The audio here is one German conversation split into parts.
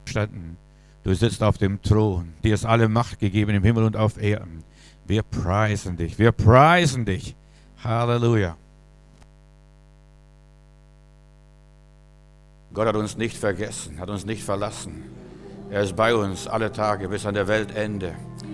Umständen. Du sitzt auf dem Thron. Dir ist alle Macht gegeben im Himmel und auf Erden. Wir preisen dich. Wir preisen dich. Halleluja. Gott hat uns nicht vergessen, hat uns nicht verlassen. Er ist bei uns alle Tage bis an der Weltende.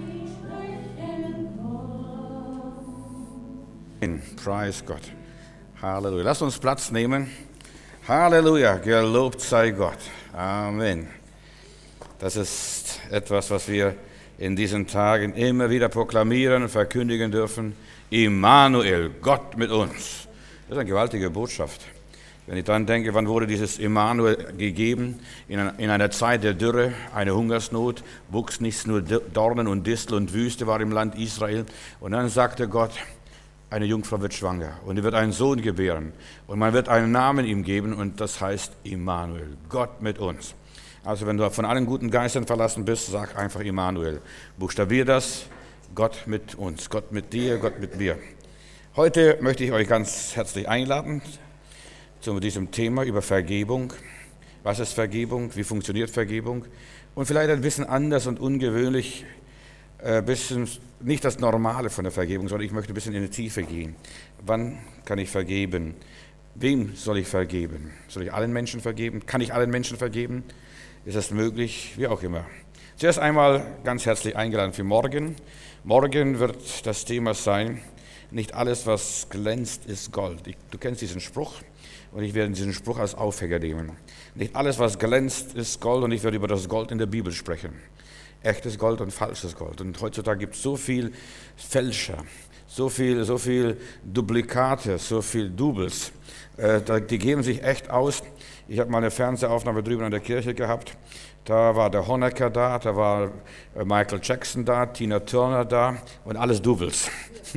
Preis Gott. Halleluja. Lasst uns Platz nehmen. Halleluja. Gelobt sei Gott. Amen. Das ist etwas, was wir in diesen Tagen immer wieder proklamieren und verkündigen dürfen. Immanuel, Gott mit uns. Das ist eine gewaltige Botschaft. Wenn ich dann denke, wann wurde dieses Immanuel gegeben? In einer Zeit der Dürre, eine Hungersnot, wuchs nichts, nur Dornen und Distel und Wüste war im Land Israel. Und dann sagte Gott, eine Jungfrau wird schwanger und sie wird einen Sohn gebären. Und man wird einen Namen ihm geben und das heißt Immanuel, Gott mit uns. Also wenn du von allen guten Geistern verlassen bist, sag einfach Immanuel. Buchstabier das, Gott mit uns, Gott mit dir, Gott mit mir. Heute möchte ich euch ganz herzlich einladen zu diesem Thema über Vergebung. Was ist Vergebung? Wie funktioniert Vergebung? Und vielleicht ein bisschen anders und ungewöhnlich, bisschen nicht das Normale von der Vergebung, sondern ich möchte ein bisschen in die Tiefe gehen. Wann kann ich vergeben? Wem soll ich vergeben? Soll ich allen Menschen vergeben? Kann ich allen Menschen vergeben? Ist das möglich? Wie auch immer. Zuerst einmal ganz herzlich eingeladen für morgen. Morgen wird das Thema sein, nicht alles, was glänzt, ist Gold. Du kennst diesen Spruch und ich werde diesen Spruch als Aufhänger nehmen. Nicht alles, was glänzt, ist Gold und ich werde über das Gold in der Bibel sprechen. Echtes Gold und falsches Gold. Und heutzutage gibt es so viel Fälscher, so viel Duplikate, so viel Doubles. Die geben sich echt aus. Ich habe mal eine Fernsehaufnahme drüben an der Kirche gehabt. Da war der Honecker da, da war Michael Jackson da, Tina Turner da und alles Doubles.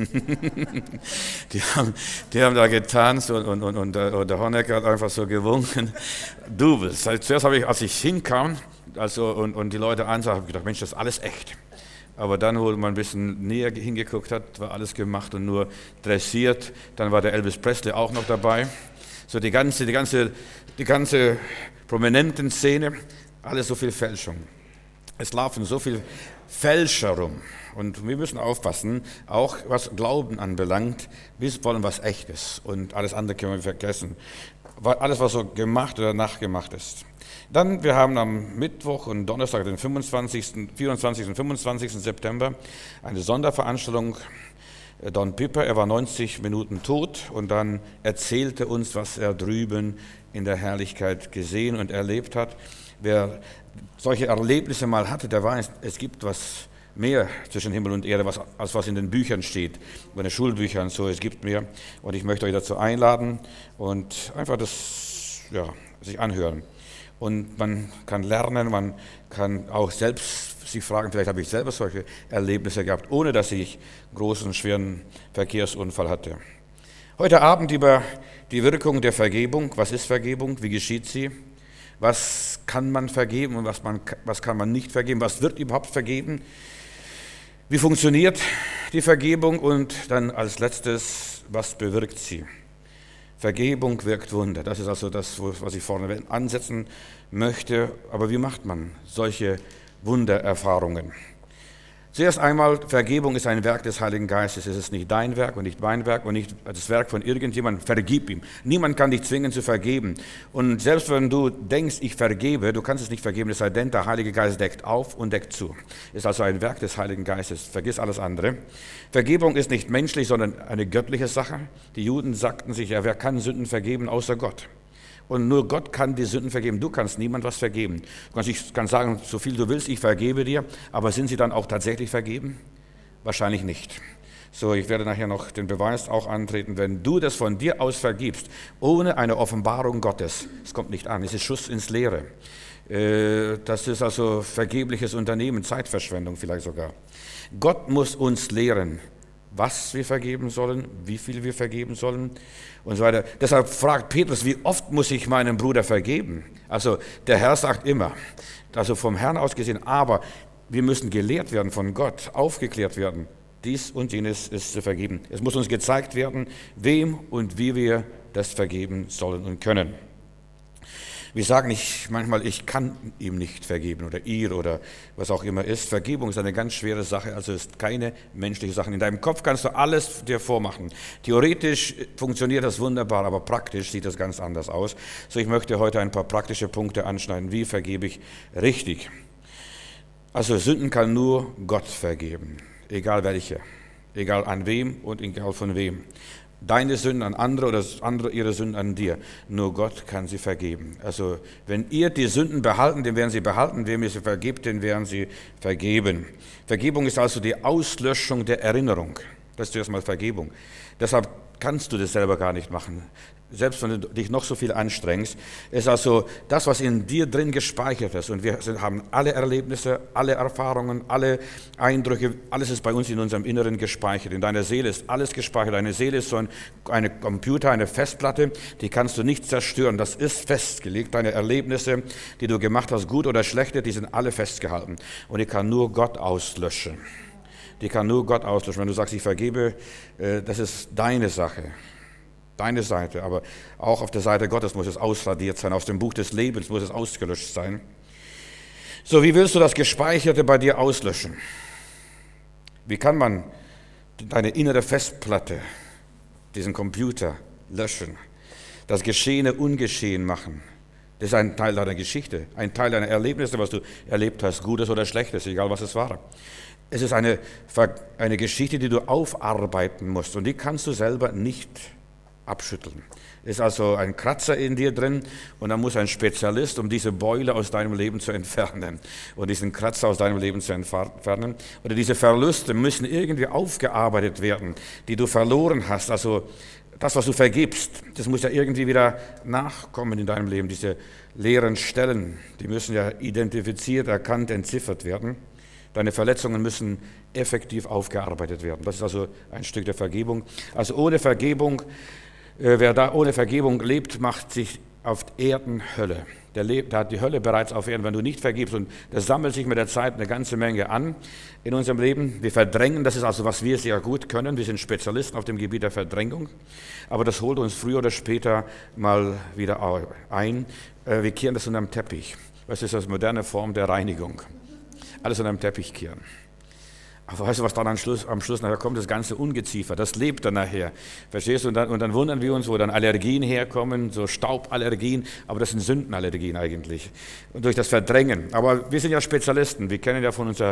die haben da getanzt und der Honecker hat einfach so gewunken. Doubles. Zuerst habe ich, als ich hinkam, und die Leute ansahen, habe ich gedacht, Mensch, das ist alles echt. Aber dann, wo man ein bisschen näher hingeguckt hat, war alles gemacht und nur dressiert. Dann war der Elvis Presley auch noch dabei. So die ganze prominenten Szene, alles so viel Fälschung. Es laufen so viele Fälscher rum. Und wir müssen aufpassen, auch was Glauben anbelangt. Wir wollen was Echtes und alles andere können wir vergessen. Alles, was so gemacht oder nachgemacht ist. Dann, wir haben am Mittwoch und Donnerstag, den 24. und 25. September, eine Sonderveranstaltung. Don Pipper, er war 90 Minuten tot und dann erzählte uns, was er drüben in der Herrlichkeit gesehen und erlebt hat. Wer solche Erlebnisse mal hatte, der weiß, es gibt was mehr zwischen Himmel und Erde, als was in den Büchern steht, in den Schulbüchern, so, es gibt mehr. Und ich möchte euch dazu einladen und einfach das, sich anhören. Und man kann lernen, man kann auch selbst sich fragen, vielleicht habe ich selber solche Erlebnisse gehabt, ohne dass ich großen, schweren Verkehrsunfall hatte. Heute Abend über die Wirkung der Vergebung. Was ist Vergebung? Wie geschieht sie? Was kann man vergeben und was kann man nicht vergeben? Was wird überhaupt vergeben? Wie funktioniert die Vergebung? Und dann als letztes, was bewirkt sie? Vergebung wirkt Wunder. Das ist also das, was ich vorne ansetzen möchte. Aber wie macht man solche Wundererfahrungen? Zuerst einmal, Vergebung ist ein Werk des Heiligen Geistes. Es ist nicht dein Werk und nicht mein Werk und nicht das Werk von irgendjemandem. Vergib ihm. Niemand kann dich zwingen zu vergeben. Und selbst wenn du denkst, ich vergebe, du kannst es nicht vergeben, es sei denn, der Heilige Geist deckt auf und deckt zu. Ist also ein Werk des Heiligen Geistes. Vergiss alles andere. Vergebung ist nicht menschlich, sondern eine göttliche Sache. Die Juden sagten sich, ja, wer kann Sünden vergeben außer Gott? Und nur Gott kann die Sünden vergeben. Du kannst niemand was vergeben. Ich kann sagen, so viel du willst, ich vergebe dir. Aber sind sie dann auch tatsächlich vergeben? Wahrscheinlich nicht. So, ich werde nachher noch den Beweis auch antreten, wenn du das von dir aus vergibst, ohne eine Offenbarung Gottes. Es kommt nicht an, es ist Schuss ins Leere. Das ist also vergebliches Unternehmen, Zeitverschwendung vielleicht sogar. Gott muss uns lehren, was wir vergeben sollen, wie viel wir vergeben sollen und so weiter. Deshalb fragt Petrus, wie oft muss ich meinem Bruder vergeben? Also der Herr sagt immer, also vom Herrn aus gesehen, aber wir müssen gelehrt werden von Gott, aufgeklärt werden. Dies und jenes ist zu vergeben. Es muss uns gezeigt werden, wem und wie wir das vergeben sollen und können. Wir sagen nicht manchmal, ich kann ihm nicht vergeben oder ihr oder was auch immer ist. Vergebung ist eine ganz schwere Sache, also ist keine menschliche Sache. In deinem Kopf kannst du alles dir vormachen. Theoretisch funktioniert das wunderbar, aber praktisch sieht das ganz anders aus. So, ich möchte heute ein paar praktische Punkte anschneiden. Wie vergebe ich richtig? Also Sünden kann nur Gott vergeben, egal welche, egal an wem und egal von wem. Deine Sünden an andere oder andere ihre Sünden an dir. Nur Gott kann sie vergeben. Also wenn ihr die Sünden behalten, den werden sie behalten. Wem ihr sie vergebt, den werden sie vergeben. Vergebung ist also die Auslöschung der Erinnerung. Das ist zuerst mal Vergebung. Deshalb kannst du das selber gar nicht machen. Selbst wenn du dich noch so viel anstrengst, ist also das, was in dir drin gespeichert ist. Und wir haben alle Erlebnisse, alle Erfahrungen, alle Eindrücke, alles ist bei uns in unserem Inneren gespeichert. In deiner Seele ist alles gespeichert. Deine Seele ist so ein Computer, eine Festplatte, die kannst du nicht zerstören. Das ist festgelegt. Deine Erlebnisse, die du gemacht hast, gut oder schlechte, die sind alle festgehalten. Und die kann nur Gott auslöschen. Die kann nur Gott auslöschen. Wenn du sagst, ich vergebe, das ist deine Sache. Deine Seite, aber auch auf der Seite Gottes muss es ausradiert sein, aus dem Buch des Lebens muss es ausgelöscht sein. So, wie willst du das Gespeicherte bei dir auslöschen? Wie kann man deine innere Festplatte, diesen Computer löschen, das Geschehene ungeschehen machen? Das ist ein Teil deiner Geschichte, ein Teil deiner Erlebnisse, was du erlebt hast, Gutes oder Schlechtes, egal was es war. Es ist eine Geschichte, die du aufarbeiten musst und die kannst du selber nicht abschütteln. Ist also ein Kratzer in dir drin und dann muss ein Spezialist, um diese Beule aus deinem Leben zu entfernen und diesen Kratzer aus deinem Leben zu entfernen. Oder diese Verluste müssen irgendwie aufgearbeitet werden, die du verloren hast. Also das, was du vergibst, das muss ja irgendwie wieder nachkommen in deinem Leben. Diese leeren Stellen, die müssen ja identifiziert, erkannt, entziffert werden. Deine Verletzungen müssen effektiv aufgearbeitet werden. Das ist also ein Stück der Vergebung. Also ohne Vergebung, wer da ohne Vergebung lebt, macht sich auf Erden Hölle. Der hat die Hölle bereits auf Erden, wenn du nicht vergibst. Und das sammelt sich mit der Zeit eine ganze Menge an in unserem Leben. Wir verdrängen, das ist also, was wir sehr gut können. Wir sind Spezialisten auf dem Gebiet der Verdrängung. Aber das holt uns früher oder später mal wieder ein. Wir kehren das unter den Teppich. Das ist eine moderne Form der Reinigung. Alles unter den Teppich kehren. Aber weißt du, was dann am Schluss nachher kommt? Das ganze Ungeziefer, das lebt dann nachher. Verstehst du? Und dann wundern wir uns, wo dann Allergien herkommen, so Stauballergien, aber das sind Sündenallergien eigentlich. Und durch das Verdrängen. Aber wir sind ja Spezialisten. Wir kennen ja von unser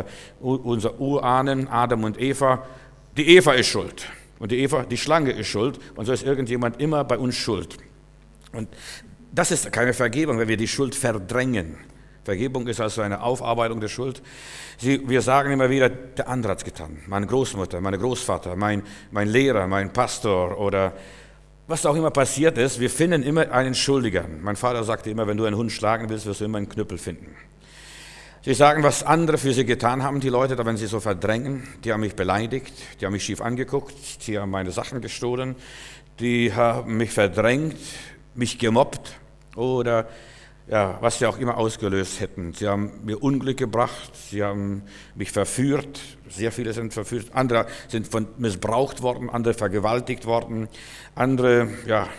Urahnen, Adam und Eva, die Eva ist schuld. Und die Schlange ist schuld. Und so ist irgendjemand immer bei uns schuld. Und das ist keine Vergebung, wenn wir die Schuld verdrängen. Vergebung ist also eine Aufarbeitung der Schuld. Wir sagen immer wieder, der andere hat es getan. Meine Großmutter, mein Großvater, mein Lehrer, mein Pastor oder was auch immer passiert ist. Wir finden immer einen Schuldiger. Mein Vater sagte immer, wenn du einen Hund schlagen willst, wirst du immer einen Knüppel finden. Sie sagen, was andere für sie getan haben, die Leute, da wenn sie so verdrängen, die haben mich beleidigt, die haben mich schief angeguckt, die haben meine Sachen gestohlen, die haben mich verdrängt, mich gemobbt oder ja, was sie auch immer ausgelöst hätten. Sie haben mir Unglück gebracht, sie haben mich verführt, sehr viele sind verführt, andere sind missbraucht worden, andere vergewaltigt worden, andere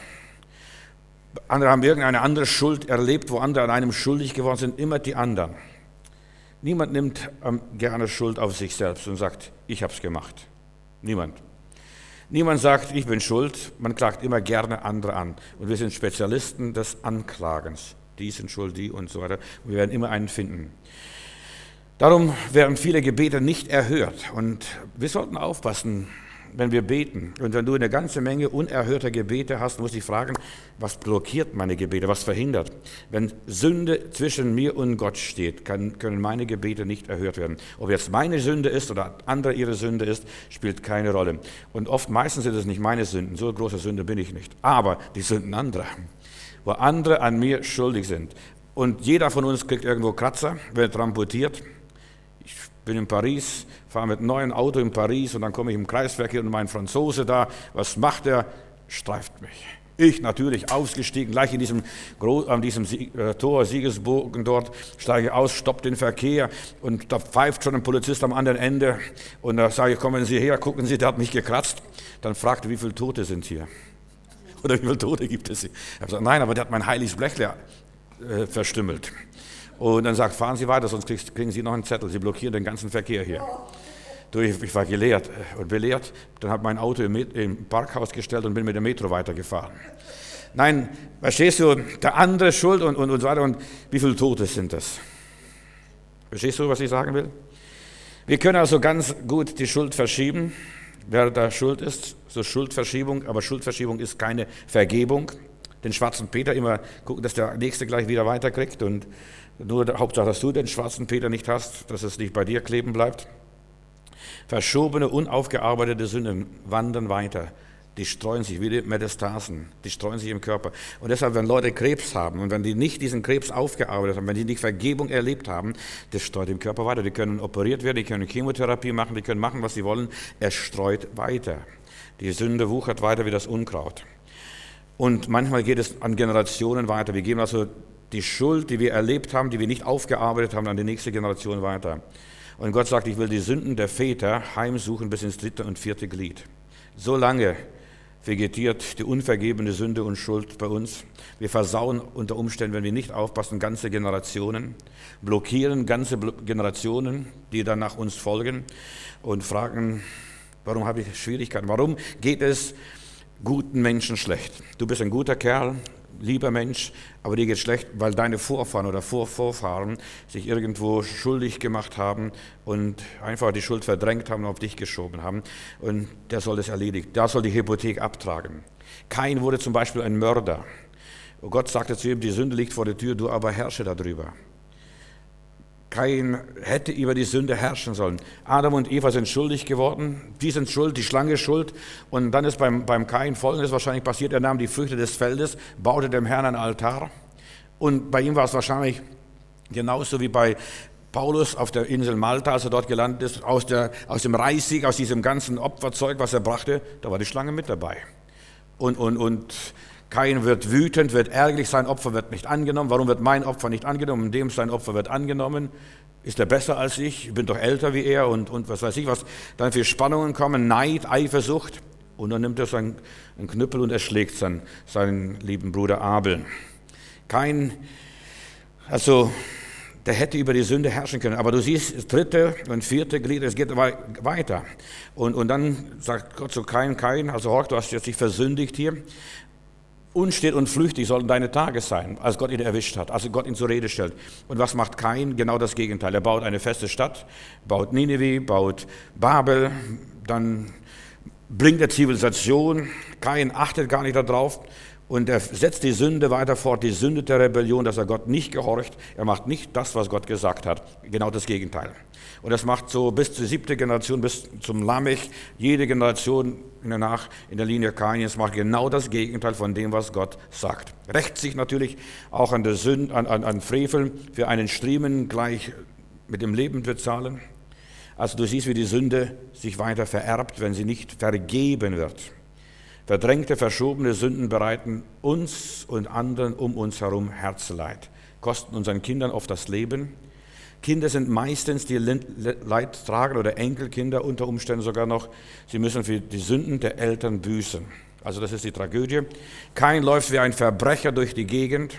haben irgendeine andere Schuld erlebt, wo andere an einem schuldig geworden sind, immer die anderen. Niemand nimmt gerne Schuld auf sich selbst und sagt, ich habe es gemacht. Niemand. Niemand sagt, ich bin schuld, man klagt immer gerne andere an. Und wir sind Spezialisten des Anklagens. Die sind schuld, die und so weiter. Und wir werden immer einen finden. Darum werden viele Gebete nicht erhört. Und wir sollten aufpassen, wenn wir beten. Und wenn du eine ganze Menge unerhörter Gebete hast, musst du dich fragen, was blockiert meine Gebete, was verhindert? Wenn Sünde zwischen mir und Gott steht, können meine Gebete nicht erhört werden. Ob jetzt meine Sünde ist oder andere ihre Sünde ist, spielt keine Rolle. Und meistens sind es nicht meine Sünden, so große Sünde bin ich nicht, aber die Sünden anderer, wo andere an mir schuldig sind. Und jeder von uns kriegt irgendwo Kratzer, wird amputiert. Ich bin in Paris, fahre mit einem neuen Auto in Paris und dann komme ich im Kreisverkehr und mein Franzose da, was macht er? Streift mich. Ich natürlich ausgestiegen, gleich an diesem Tor, Siegesbogen dort, steige aus, stoppt den Verkehr und da pfeift schon ein Polizist am anderen Ende und da sage ich, kommen Sie her, gucken Sie, der hat mich gekratzt. Dann fragt er, wie viele Tote sind hier? Oder wie viele Tote gibt es hier? Ich habe gesagt, nein, aber der hat mein heiliges Blechle verstümmelt. Und dann sagt, fahren Sie weiter, sonst kriegen Sie noch einen Zettel. Sie blockieren den ganzen Verkehr hier. Ich war gelehrt und belehrt, dann habe ich mein Auto im Parkhaus gestellt und bin mit dem Metro weitergefahren. Nein, verstehst du, der andere ist schuld und so weiter. Und wie viele Tote sind das? Verstehst du, was ich sagen will? Wir können also ganz gut die Schuld verschieben, wer da schuld ist, so Schuldverschiebung, aber Schuldverschiebung ist keine Vergebung. Den schwarzen Peter immer gucken, dass der Nächste gleich wieder weiterkriegt und nur Hauptsache, dass du den schwarzen Peter nicht hast, dass es nicht bei dir kleben bleibt. Verschobene, unaufgearbeitete Sünden wandern weiter. Die streuen sich wie die Metastasen, die streuen sich im Körper. Und deshalb, wenn Leute Krebs haben und wenn die nicht diesen Krebs aufgearbeitet haben, wenn die nicht Vergebung erlebt haben, das streut im Körper weiter. Die können operiert werden, die können Chemotherapie machen, die können machen, was sie wollen. Es streut weiter. Die Sünde wuchert weiter wie das Unkraut. Und manchmal geht es an Generationen weiter. Wir geben also die Schuld, die wir erlebt haben, die wir nicht aufgearbeitet haben, an die nächste Generation weiter. Und Gott sagt, ich will die Sünden der Väter heimsuchen bis ins 3. und 4. Glied. So lange vegetiert die unvergebene Sünde und Schuld bei uns. Wir versauen unter Umständen, wenn wir nicht aufpassen, ganze Generationen, blockieren ganze Generationen, die dann nach uns folgen und fragen, warum habe ich Schwierigkeiten? Warum geht es guten Menschen schlecht? Du bist ein guter Kerl, lieber Mensch, aber dir geht schlecht, weil deine Vorfahren oder Vorfahren sich irgendwo schuldig gemacht haben und einfach die Schuld verdrängt haben und auf dich geschoben haben. Und der soll das erledigt. Der soll die Hypothek abtragen. Kain wurde zum Beispiel ein Mörder. Und Gott sagte zu ihm, die Sünde liegt vor der Tür, du aber herrsche darüber. Kain hätte über die Sünde herrschen sollen. Adam und Eva sind schuldig geworden, die sind schuld, die Schlange ist schuld. Und dann ist beim Kain Folgendes wahrscheinlich passiert, er nahm die Früchte des Feldes, baute dem Herrn einen Altar. Und bei ihm war es wahrscheinlich genauso wie bei Paulus auf der Insel Malta, als er dort gelandet ist, aus dem Reichssieg, aus diesem ganzen Opferzeug, was er brachte, da war die Schlange mit dabei. Und Kain wird wütend, wird ärgerlich, sein Opfer wird nicht angenommen. Warum wird mein Opfer nicht angenommen? Und dem sein Opfer wird angenommen. Ist er besser als ich bin doch älter wie er und was weiß ich, was dann für Spannungen kommen, Neid, Eifersucht. Und dann nimmt er seinen Knüppel und erschlägt seinen lieben Bruder Abel. Kain, also der hätte über die Sünde herrschen können. Aber du siehst, das 3. und 4. Glied, es geht weiter. Und dann sagt Gott zu Kain, also Horch, du hast jetzt dich versündigt hier. Unstet und flüchtig sollen deine Tage sein, als Gott ihn erwischt hat, als Gott ihn zur Rede stellt. Und was macht Kain? Genau das Gegenteil. Er baut eine feste Stadt, baut Nineveh, baut Babel, dann bringt er Zivilisation. Kain achtet gar nicht darauf und er setzt die Sünde weiter fort, die Sünde der Rebellion, dass er Gott nicht gehorcht. Er macht nicht das, was Gott gesagt hat, genau das Gegenteil. Und das macht so bis zur 7. Generation, bis zum Lamech, jede Generation in der Linie Kains macht genau das Gegenteil von dem, was Gott sagt. Rächt sich natürlich auch an der Sünde, an Frevel, für einen Striemen gleich mit dem Leben bezahlen. Also du siehst, wie die Sünde sich weiter vererbt, wenn sie nicht vergeben wird. Verdrängte, verschobene Sünden bereiten uns und anderen um uns herum Herzeleid, kosten unseren Kindern oft das Leben. Kinder sind meistens die Leidtragenden oder Enkelkinder unter Umständen sogar noch. Sie müssen für die Sünden der Eltern büßen. Also das ist die Tragödie. Kain läuft wie ein Verbrecher durch die Gegend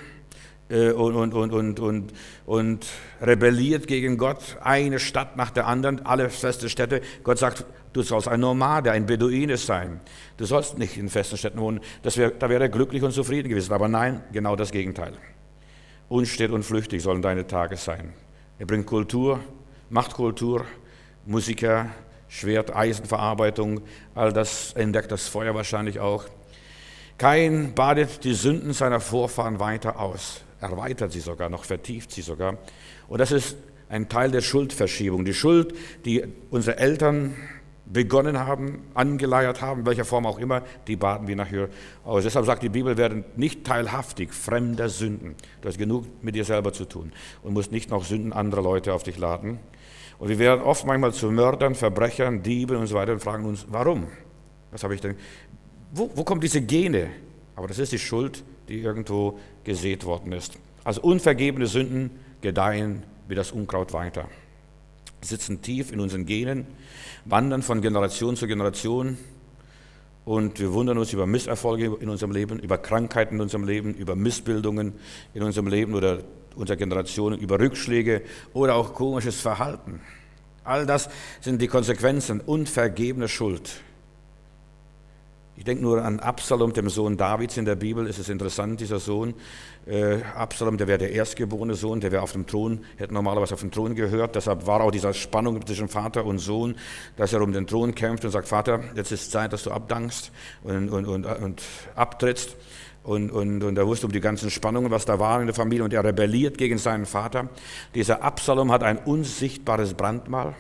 und rebelliert gegen Gott. Eine Stadt nach der anderen, alle feste Städte. Gott sagt, du sollst ein Nomade, ein Beduine sein. Du sollst nicht in festen Städten wohnen. Da wäre er glücklich und zufrieden gewesen. Aber nein, genau das Gegenteil. Unstet und flüchtig sollen deine Tage sein. Er bringt Kultur, Machtkultur, Musiker, Schwert, Eisenverarbeitung, all das entdeckt das Feuer wahrscheinlich auch. Kain badet die Sünden seiner Vorfahren weiter aus, erweitert sie sogar noch, vertieft sie sogar. Und das ist ein Teil der Schuldverschiebung. Die Schuld, die unsere Eltern begonnen haben, angeleiert haben, in welcher Form auch immer, die baden wir nachher aus. Deshalb sagt die Bibel, werden nicht teilhaftig fremder Sünden. Du hast genug mit dir selber zu tun und musst nicht noch Sünden anderer Leute auf dich laden. Und wir werden oft manchmal zu Mördern, Verbrechern, Dieben und so weiter und fragen uns, warum? Was habe ich denn? Wo kommen diese Gene? Aber das ist die Schuld, die irgendwo gesät worden ist. Also unvergebene Sünden gedeihen wie das Unkraut weiter. Sitzen tief in unseren Genen, wandern von Generation zu Generation und wir wundern uns über Misserfolge in unserem Leben, über Krankheiten in unserem Leben, über Missbildungen in unserem Leben oder unserer Generation, über Rückschläge oder auch komisches Verhalten. All das sind die Konsequenzen unvergebener Schuld. Ich denke nur an Absalom, dem Sohn Davids in der Bibel. Es ist interessant, dieser Sohn. Absalom, der wäre der erstgeborene Sohn, der wäre auf dem Thron, hätte normalerweise auf dem Thron gehört. Deshalb war auch diese Spannung zwischen Vater und Sohn, dass er um den Thron kämpft und sagt, Vater, jetzt ist Zeit, dass du abdankst und abtrittst. Und er wusste um die ganzen Spannungen, was da war in der Familie. Und er rebelliert gegen seinen Vater. Dieser Absalom hat ein unsichtbares Brandmal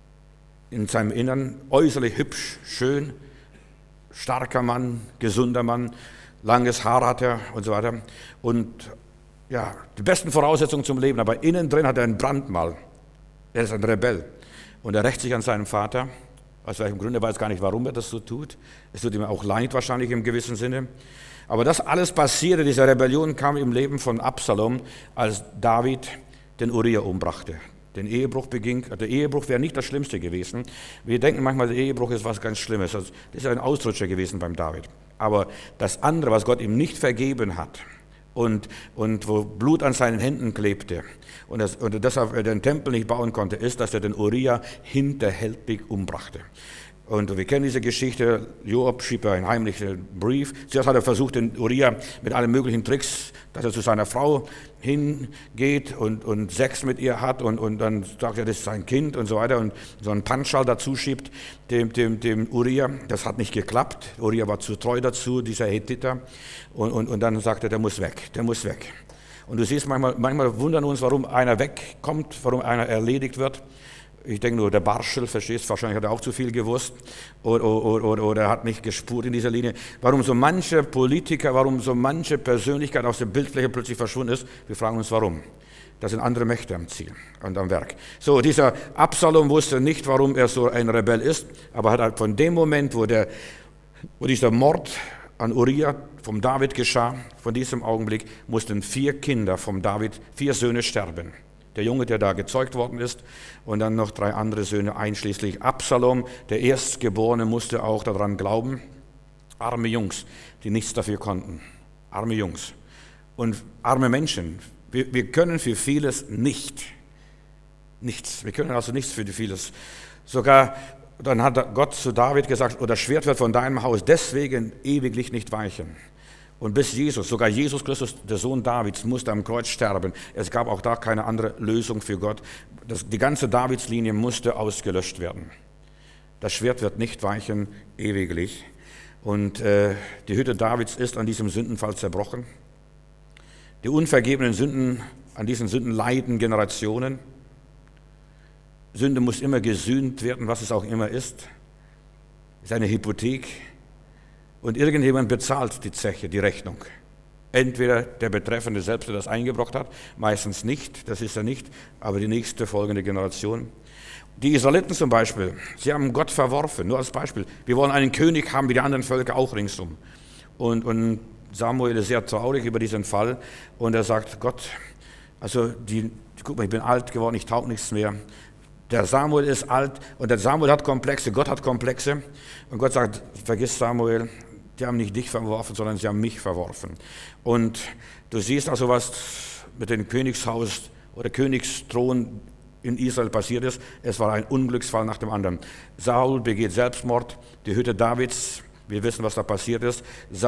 in seinem Innern, äußerlich hübsch, schön, starker Mann, gesunder Mann, langes Haar hat er und so weiter. Und ja, die besten Voraussetzungen zum Leben, aber innen drin hat er ein Brandmal. Er ist ein Rebell. Und er rächt sich an seinen Vater. Aus welchem Grund, er weiß gar nicht, warum er das so tut. Es tut ihm auch leid wahrscheinlich im gewissen Sinne. Aber das alles passierte, diese Rebellion kam im Leben von Absalom, als David den Uriah umbrachte. Den Ehebruch beging. Der Ehebruch wäre nicht das Schlimmste gewesen. Wir denken manchmal, der Ehebruch ist was ganz Schlimmes. Das ist ein Ausrutscher gewesen beim David. Aber das andere, was Gott ihm nicht vergeben hat und wo Blut an seinen Händen klebte und deshalb er den Tempel nicht bauen konnte, ist, dass er den Uriah hinterhältig umbrachte. Und wir kennen diese Geschichte, Joab schrieb einen heimlichen Brief. Zuerst hat er versucht, den Uriah mit allen möglichen Tricks, dass er zu seiner Frau hingeht und Sex mit ihr hat und dann sagt er, das ist sein Kind und so weiter und so einen Panschal dazu schiebt dem Uriah. Das hat nicht geklappt. Uriah war zu treu dazu, dieser Hethiter. Und dann sagt er, der muss weg. Und du siehst, manchmal wundern uns, warum einer wegkommt, warum einer erledigt wird. Ich denke nur, der Barschel, verstehst, wahrscheinlich hat er auch zu viel gewusst oder er hat nicht gespurt in dieser Linie. Warum so manche Politiker, warum so manche Persönlichkeit aus der Bildfläche plötzlich verschwunden ist, wir fragen uns, warum. Da sind andere Mächte am Ziel und am Werk. So, dieser Absalom wusste nicht, warum er so ein Rebell ist, aber hat halt von dem Moment, wo dieser Mord an Uriah vom David geschah, von diesem Augenblick mussten 4 Kinder vom David, 4 Söhne sterben. Der Junge, der da gezeugt worden ist, und dann noch 3 andere Söhne, einschließlich Absalom, der Erstgeborene, musste auch daran glauben. Arme Jungs, die nichts dafür konnten. Arme Jungs. Und arme Menschen. Wir können für vieles nichts. Wir können also nichts für vieles. Sogar, dann hat Gott zu David gesagt, das Schwert wird von deinem Haus deswegen ewiglich nicht weichen. Und bis Jesus, sogar Jesus Christus, der Sohn Davids, musste am Kreuz sterben. Es gab auch da keine andere Lösung für Gott. Die ganze Davidslinie musste ausgelöscht werden. Das Schwert wird nicht weichen, ewiglich. Und die Hütte Davids ist an diesem Sündenfall zerbrochen. Die unvergebenen Sünden, an diesen Sünden leiden Generationen. Sünde muss immer gesühnt werden, was es auch immer ist. Es ist eine Hypothek. Und irgendjemand bezahlt die Zeche, die Rechnung. Entweder der Betreffende selbst, der das eingebrockt hat, meistens nicht, das ist er nicht, aber die nächste folgende Generation. Die Israeliten zum Beispiel, sie haben Gott verworfen, nur als Beispiel. Wir wollen einen König haben wie die anderen Völker auch ringsum. Und Samuel ist sehr traurig über diesen Fall und er sagt, Gott, also guck mal, ich bin alt geworden, ich taug nichts mehr. Der Samuel ist alt und der Samuel hat Komplexe, Gott hat Komplexe. Und Gott sagt, vergiss Samuel, die haben nicht dich verworfen, sondern sie haben mich verworfen. Und du siehst also, was mit dem Königshaus oder Königsthron in Israel passiert ist. Es war ein Unglücksfall nach dem anderen. Saul begeht Selbstmord, die Hütte Davids, wir wissen, was da passiert ist.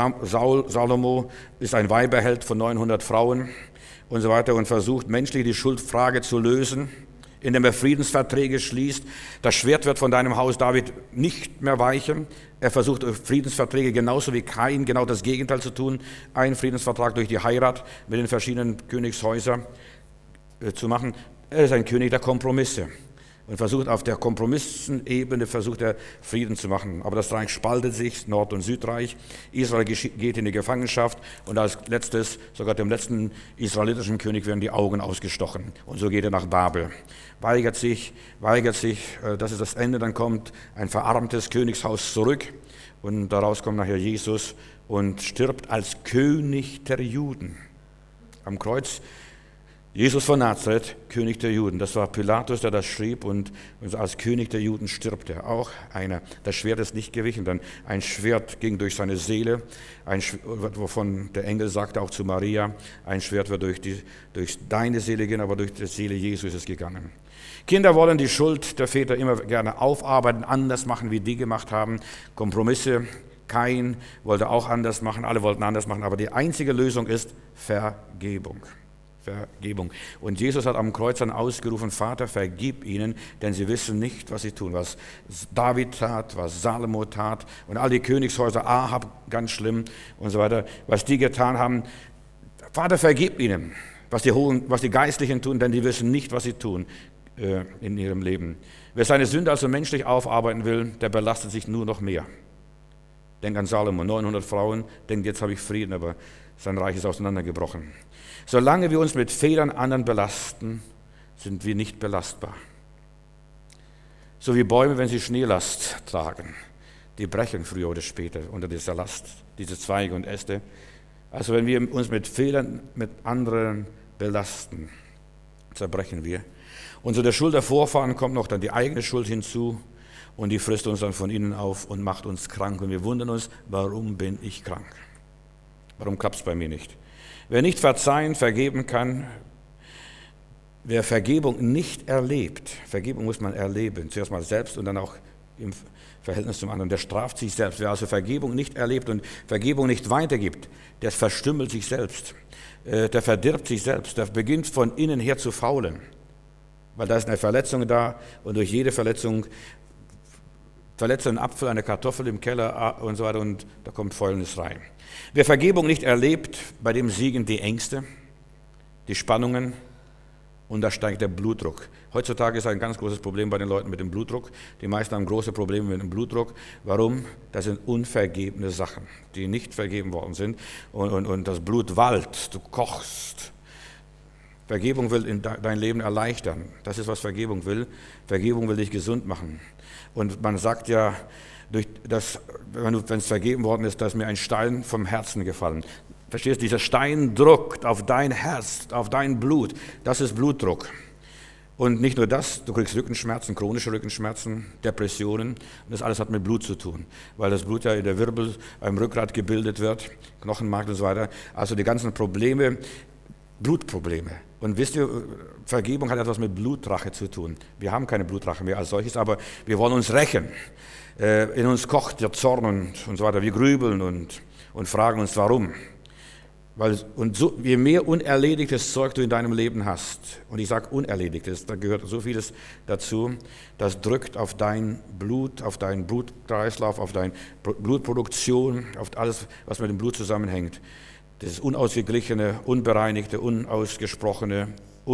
Salomo ist ein Weiberheld von 900 Frauen und so weiter und versucht menschlich die Schuldfrage zu lösen, indem er Friedensverträge schließt. Das Schwert wird von deinem Haus David nicht mehr weichen. Er versucht Friedensverträge genauso wie Kain genau das Gegenteil zu tun. Einen Friedensvertrag durch die Heirat mit den verschiedenen Königshäusern zu machen. Er ist ein König der Kompromisse und versucht auf der Kompromissenebene Frieden zu machen. Aber das Reich spaltet sich, Nord- und Südreich. Israel geht in die Gefangenschaft und als letztes, sogar dem letzten israelitischen König werden die Augen ausgestochen. Und so geht er nach Babel. Weigert sich, das ist das Ende, dann kommt ein verarmtes Königshaus zurück und daraus kommt nachher Jesus und stirbt als König der Juden. Am Kreuz, Jesus von Nazareth, König der Juden. Das war Pilatus, der das schrieb, und als König der Juden stirbt er. Auch einer. Das Schwert ist nicht gewichen, denn ein Schwert ging durch seine Seele, wovon der Engel sagte auch zu Maria, ein Schwert wird durch deine Seele gehen, aber durch die Seele Jesu ist es gegangen. Kinder wollen die Schuld der Väter immer gerne aufarbeiten, anders machen, wie die gemacht haben. Kompromisse. Kain wollte auch anders machen, alle wollten anders machen, aber die einzige Lösung ist Vergebung. Vergebung. Und Jesus hat am Kreuz dann ausgerufen, Vater, vergib ihnen, denn sie wissen nicht, was sie tun. Was David tat, was Salomo tat und all die Königshäuser, Ahab, ganz schlimm und so weiter, was die getan haben. Vater, vergib ihnen, was die Geistlichen tun, denn die wissen nicht, was sie tun in ihrem Leben. Wer seine Sünde also menschlich aufarbeiten will, der belastet sich nur noch mehr. Denk an Salomo, 900 Frauen, denkt, jetzt habe ich Frieden, aber sein Reich ist auseinandergebrochen. Solange wir uns mit Fehlern anderen belasten, sind wir nicht belastbar. So wie Bäume, wenn sie Schneelast tragen, die brechen früher oder später unter dieser Last, diese Zweige und Äste. Also wenn wir uns mit Fehlern mit anderen belasten, zerbrechen wir. Und zu der Schuld der Vorfahren kommt noch dann die eigene Schuld hinzu und die frisst uns dann von innen auf und macht uns krank. Und wir wundern uns, warum bin ich krank? Warum klappt es bei mir nicht? Wer nicht verzeihen, vergeben kann, wer Vergebung nicht erlebt, Vergebung muss man erleben, zuerst mal selbst und dann auch im Verhältnis zum anderen, der straft sich selbst. Wer also Vergebung nicht erlebt und Vergebung nicht weitergibt, der verstümmelt sich selbst, der verdirbt sich selbst, der beginnt von innen her zu faulen, weil da ist eine Verletzung da und durch jede Verletzung verletzt einen Apfel, eine Kartoffel im Keller und so weiter und da kommt Fäulnis rein. Wer Vergebung nicht erlebt, bei dem siegen die Ängste, die Spannungen und da steigt der Blutdruck. Heutzutage ist ein ganz großes Problem bei den Leuten mit dem Blutdruck. Die meisten haben große Probleme mit dem Blutdruck. Warum? Das sind unvergebene Sachen, die nicht vergeben worden sind und das Blut wallt, du kochst. Vergebung will dein Leben erleichtern. Das ist, was Vergebung will. Vergebung will dich gesund machen. Und man sagt ja, wenn es vergeben worden ist, dass mir ein Stein vom Herzen gefallen. Verstehst du, dieser Stein druckt auf dein Herz, auf dein Blut. Das ist Blutdruck. Und nicht nur das, du kriegst Rückenschmerzen, chronische Rückenschmerzen, Depressionen. Und das alles hat mit Blut zu tun, weil das Blut ja in der Wirbel, im Rückgrat gebildet wird, Knochenmark und so weiter. Also die ganzen Probleme, Blutprobleme. Und wisst ihr, Vergebung hat etwas mit Blutrache zu tun. Wir haben keine Blutrache mehr als solches, aber wir wollen uns rächen. In uns kocht der Zorn und so weiter. Wir grübeln und fragen uns, warum. Je mehr unerledigtes Zeug du in deinem Leben hast, und ich sage unerledigtes, da gehört so vieles dazu, das drückt auf dein Blut, auf deinen Blutkreislauf, auf deine Blutproduktion, auf alles, was mit dem Blut zusammenhängt. Das Unausgeglichene, Unbereinigte, Unausgesprochene,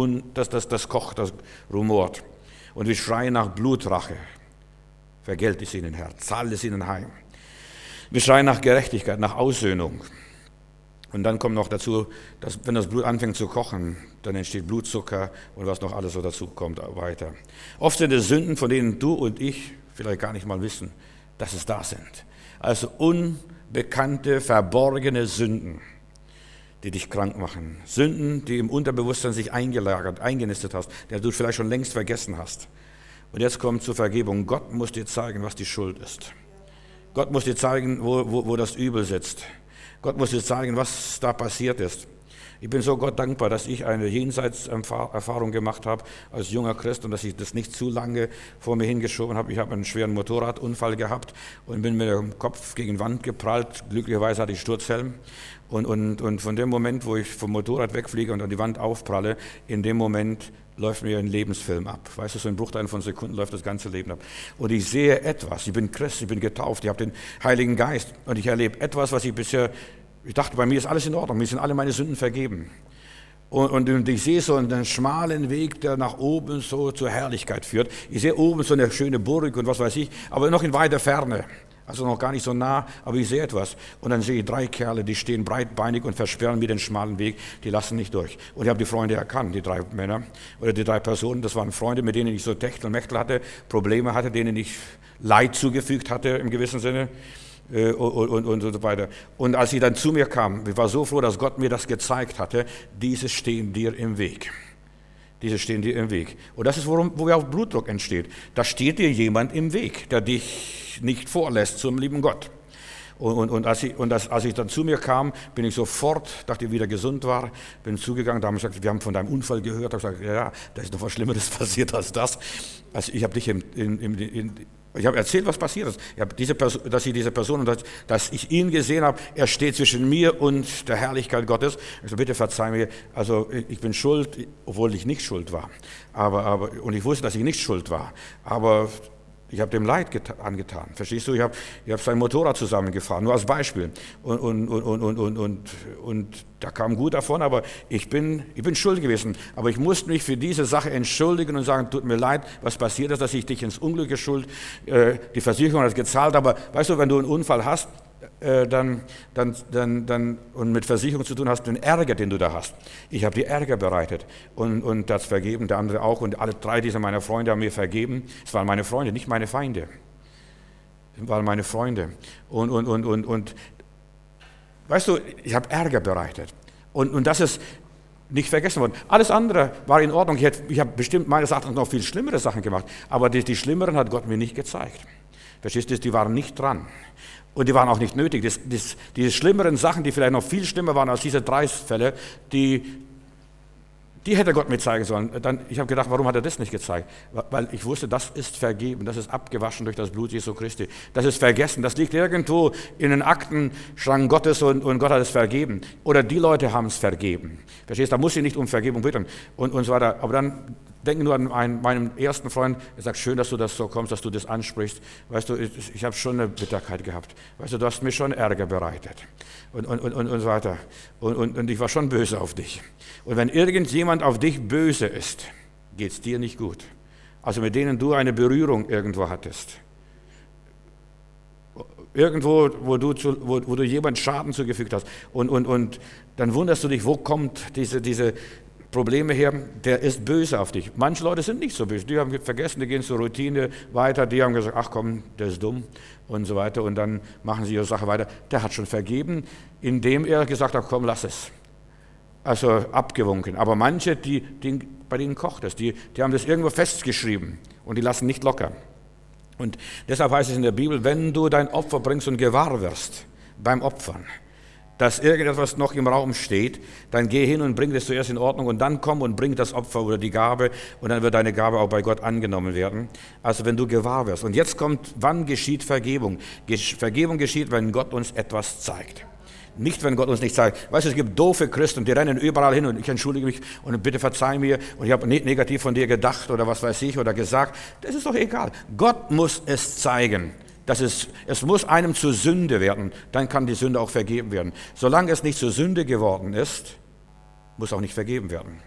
das kocht, das rumort. Und wir schreien nach Blutrache. Vergelt es ihnen, Herr, zahl es ihnen heim. Wir schreien nach Gerechtigkeit, nach Aussöhnung. Und dann kommt noch dazu, dass wenn das Blut anfängt zu kochen, dann entsteht Blutzucker und was noch alles so dazu kommt weiter. Oft sind es Sünden, von denen du und ich vielleicht gar nicht mal wissen, dass es da sind. Also unbekannte, verborgene Sünden, die dich krank machen. Sünden, die im Unterbewusstsein sich eingenistet hast, die du vielleicht schon längst vergessen hast. Und jetzt kommt zur Vergebung. Gott muss dir zeigen, was die Schuld ist. Gott muss dir zeigen, wo das Übel sitzt. Gott muss dir zeigen, was da passiert ist. Ich bin so Gott dankbar, dass ich eine Jenseitserfahrung gemacht habe als junger Christ und dass ich das nicht zu lange vor mir hingeschoben habe. Ich habe einen schweren Motorradunfall gehabt und bin mit dem Kopf gegen die Wand geprallt. Glücklicherweise hatte ich Sturzhelm. Und von dem Moment, wo ich vom Motorrad wegfliege und an die Wand aufpralle, in dem Moment läuft mir ein Lebensfilm ab. Weißt du, so in Bruchteilen von Sekunden läuft das ganze Leben ab. Und ich sehe etwas, ich bin Christ, ich bin getauft, ich habe den Heiligen Geist und ich erlebe etwas, was ich dachte, bei mir ist alles in Ordnung, mir sind alle meine Sünden vergeben. Und ich sehe so einen schmalen Weg, der nach oben so zur Herrlichkeit führt. Ich sehe oben so eine schöne Burg und was weiß ich, aber noch in weiter Ferne. Also noch gar nicht so nah, aber ich sehe etwas. Und dann sehe ich 3 Kerle, die stehen breitbeinig und versperren mir den schmalen Weg, die lassen nicht durch. Und ich habe die Freunde erkannt, die 3 Männer oder die 3 Personen, das waren Freunde, mit denen ich so Techtelmechtel hatte, Probleme hatte, denen ich Leid zugefügt hatte im gewissen Sinne. Und so weiter. Und als sie dann zu mir kamen, ich war so froh, dass Gott mir das gezeigt hatte, diese stehen dir im Weg. Diese stehen dir im Weg. Und das ist, wo auch Blutdruck entsteht. Da steht dir jemand im Weg, der dich nicht vorlässt zum lieben Gott. Als ich dann zu mir kam, bin ich sofort, nachdem ich wieder gesund war, bin zugegangen, da haben sie gesagt, wir haben von deinem Unfall gehört. Da habe ich gesagt, ja, da ist noch was Schlimmeres passiert als das. Also ich habe dich ich habe erzählt, was passiert ist. Dass ich ihn gesehen habe, er steht zwischen mir und der Herrlichkeit Gottes. Ich so, bitte verzeih mir, also ich bin schuld, obwohl ich nicht schuld war. Und ich wusste, dass ich nicht schuld war. Aber ich habe dem Leid angetan. Verstehst du? Ich habe sein Motorrad zusammengefahren, nur als Beispiel. Und da kam gut davon, aber ich bin schuld gewesen. Aber ich musste mich für diese Sache entschuldigen und sagen, tut mir leid, was passiert ist, dass ich dich ins Unglück geschuldet, die Versicherung hat gezahlt. Aber weißt du, wenn du einen Unfall hast, und mit Versicherung zu tun hast, den Ärger, den du da hast. Ich habe dir Ärger bereitet und das vergeben, der andere auch und alle drei dieser meiner Freunde haben mir vergeben. Es waren meine Freunde, nicht meine Feinde. Es waren meine Freunde. Und weißt du, ich habe Ärger bereitet und das ist nicht vergessen worden. Alles andere war in Ordnung. Ich habe bestimmt meines Erachtens noch viel schlimmere Sachen gemacht, aber die schlimmeren hat Gott mir nicht gezeigt. Verstehst du, die waren nicht dran. Und die waren auch nicht nötig. Diese schlimmeren Sachen, die vielleicht noch viel schlimmer waren als diese 3 Fälle, die hätte Gott mir zeigen sollen. Ich habe gedacht, warum hat er das nicht gezeigt? Weil ich wusste, das ist vergeben, das ist abgewaschen durch das Blut Jesu Christi. Das ist vergessen, das liegt irgendwo in den Aktenschrank Gottes und Gott hat es vergeben. Oder die Leute haben es vergeben. Verstehst du, da muss ich nicht um Vergebung bitten und so weiter. Aber dann denke nur an meinen ersten Freund, er sagt, schön, dass du das so kommst, dass du das ansprichst. Weißt du, ich habe schon eine Bitterkeit gehabt. Weißt du, du hast mir schon Ärger bereitet und so weiter. Und ich war schon böse auf dich. Und wenn irgendjemand auf dich böse ist, geht es dir nicht gut. Also mit denen du eine Berührung irgendwo hattest. Irgendwo, wo du jemand Schaden zugefügt hast. Und dann wunderst du dich, wo kommt diese Probleme her, der ist böse auf dich. Manche Leute sind nicht so böse, die haben vergessen, die gehen zur Routine weiter, die haben gesagt, ach komm, der ist dumm und so weiter und dann machen sie ihre Sache weiter. Der hat schon vergeben, indem er gesagt hat, komm, lass es. Also abgewunken. Aber manche, bei denen kocht es, die haben das irgendwo festgeschrieben und die lassen nicht locker. Und deshalb heißt es in der Bibel, wenn du dein Opfer bringst und gewahr wirst beim Opfern, dass irgendetwas noch im Raum steht, dann geh hin und bring das zuerst in Ordnung und dann komm und bring das Opfer oder die Gabe und dann wird deine Gabe auch bei Gott angenommen werden. Also wenn du gewahr wirst. Und jetzt kommt, wann geschieht Vergebung? Vergebung geschieht, wenn Gott uns etwas zeigt. Nicht, wenn Gott uns nicht zeigt. Weißt du, es gibt doofe Christen, die rennen überall hin und ich entschuldige mich und bitte verzeih mir und ich habe negativ von dir gedacht oder was weiß ich oder gesagt. Das ist doch egal. Gott muss es zeigen. Es muss einem zur Sünde werden, dann kann die Sünde auch vergeben werden. Solange es nicht zur Sünde geworden ist, muss auch nicht vergeben werden.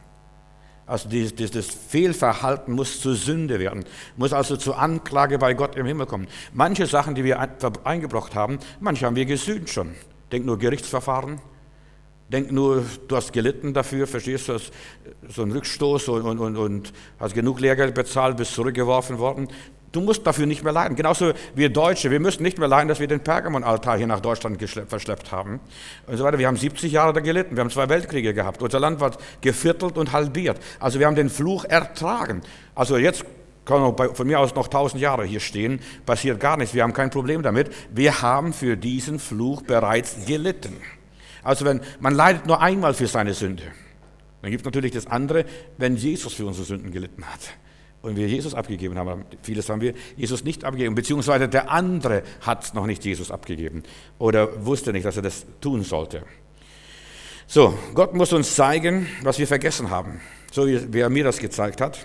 Also das Fehlverhalten muss zur Sünde werden, muss also zur Anklage bei Gott im Himmel kommen. Manche Sachen, die wir eingebracht haben, manche haben wir gesühnt schon. Denk nur Gerichtsverfahren, denk nur, du hast gelitten dafür, verstehst du, so ein Rückstoß und hast genug Lehrgeld bezahlt, bist zurückgeworfen worden. Du musst dafür nicht mehr leiden. Genauso wir Deutsche, wir müssen nicht mehr leiden, dass wir den Pergamonaltar hier nach Deutschland verschleppt haben. Und so weiter. Wir haben 70 Jahre da gelitten. Wir haben 2 Weltkriege gehabt. Unser Land war geviertelt und halbiert. Also wir haben den Fluch ertragen. Also jetzt kann von mir aus noch 1000 Jahre hier stehen, passiert gar nichts. Wir haben kein Problem damit. Wir haben für diesen Fluch bereits gelitten. Also man leidet nur einmal für seine Sünde. Dann gibt es natürlich das andere, wenn Jesus für unsere Sünden gelitten hat. Und wir Jesus abgegeben haben, vieles haben wir Jesus nicht abgegeben, beziehungsweise der andere hat noch nicht Jesus abgegeben oder wusste nicht, dass er das tun sollte. So, Gott muss uns zeigen, was wir vergessen haben, so wie er mir das gezeigt hat.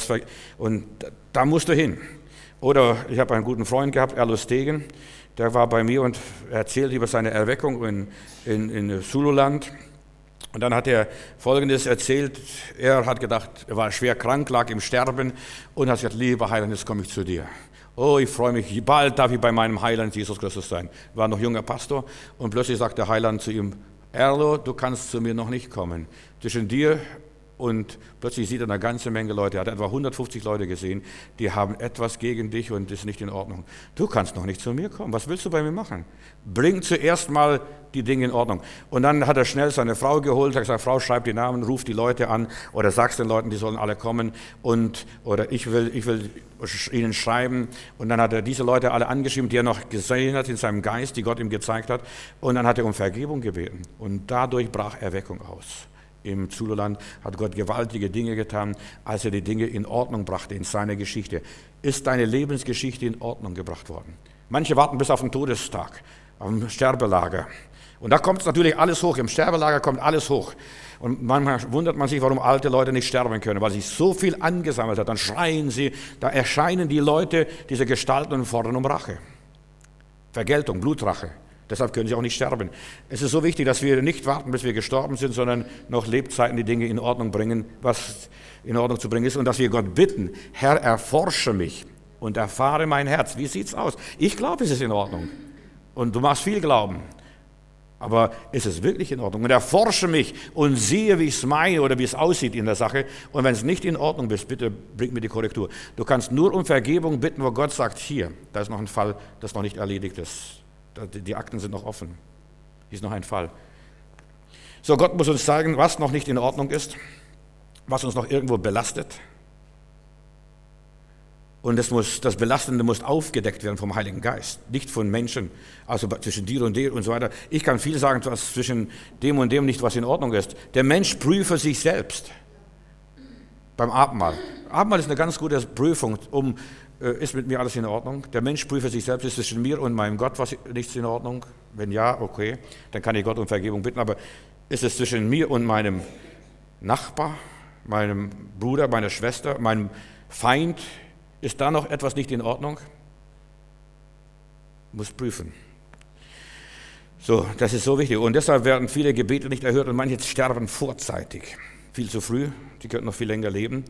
Und da musst du hin. Oder ich habe einen guten Freund gehabt, Erlos Degen, der war bei mir und erzählt über seine Erweckung in Zululand. Und dann hat er Folgendes erzählt, er hat gedacht, er war schwer krank, lag im Sterben und hat gesagt, lieber Heiland, jetzt komme ich zu dir. Oh, ich freue mich, bald darf ich bei meinem Heiland Jesus Christus sein. War noch junger Pastor und plötzlich sagt der Heiland zu ihm, Erlo, du kannst zu mir noch nicht kommen. Zwischen dir Und plötzlich sieht er eine ganze Menge Leute, er hat etwa 150 Leute gesehen, die haben etwas gegen dich und das ist nicht in Ordnung. Du kannst noch nicht zu mir kommen, was willst du bei mir machen? Bring zuerst mal die Dinge in Ordnung. Und dann hat er schnell seine Frau geholt, hat gesagt, Frau, schreib die Namen, ruf die Leute an oder sag's den Leuten, die sollen alle kommen oder ich will ihnen schreiben. Und dann hat er diese Leute alle angeschrieben, die er noch gesehen hat in seinem Geist, die Gott ihm gezeigt hat. Und dann hat er um Vergebung gebeten und dadurch brach Erweckung aus. Im Zululand hat Gott gewaltige Dinge getan, als er die Dinge in Ordnung brachte in seiner Geschichte. Ist deine Lebensgeschichte in Ordnung gebracht worden? Manche warten bis auf den Todestag, am Sterbelager. Und da kommt natürlich alles hoch, im Sterbelager kommt alles hoch. Und manchmal wundert man sich, warum alte Leute nicht sterben können, weil sich so viel angesammelt hat. Dann schreien sie, da erscheinen die Leute, diese Gestalten und fordern um Rache. Vergeltung, Blutrache. Deshalb können sie auch nicht sterben. Es ist so wichtig, dass wir nicht warten, bis wir gestorben sind, sondern noch Lebzeiten die Dinge in Ordnung bringen, was in Ordnung zu bringen ist. Und dass wir Gott bitten, Herr, erforsche mich und erfahre mein Herz. Wie sieht's aus? Ich glaube, es ist in Ordnung. Und du machst viel Glauben. Aber ist es wirklich in Ordnung? Und erforsche mich und sehe, wie ich es meine oder wie es aussieht in der Sache. Und wenn es nicht in Ordnung ist, bitte bring mir die Korrektur. Du kannst nur um Vergebung bitten, wo Gott sagt, hier, da ist noch ein Fall, das noch nicht erledigt ist. Die Akten sind noch offen. Hier ist noch ein Fall. So, Gott muss uns zeigen, was noch nicht in Ordnung ist, was uns noch irgendwo belastet. Und das Belastende muss aufgedeckt werden vom Heiligen Geist, nicht von Menschen, also zwischen dir und dir und so weiter. Ich kann viel sagen, was zwischen dem und dem nicht, was in Ordnung ist. Der Mensch prüfe sich selbst beim Abendmahl. Abendmahl ist eine ganz gute Prüfung, ist mit mir alles in Ordnung? Der Mensch prüfe sich selbst, ist zwischen mir und meinem Gott was nichts in Ordnung? Wenn ja, okay, dann kann ich Gott um Vergebung bitten, aber ist es zwischen mir und meinem Nachbar, meinem Bruder, meiner Schwester, meinem Feind, ist da noch etwas nicht in Ordnung? Muss prüfen. So, das ist so wichtig und deshalb werden viele Gebete nicht erhört und manche sterben vorzeitig, viel zu früh, die könnten noch viel länger leben.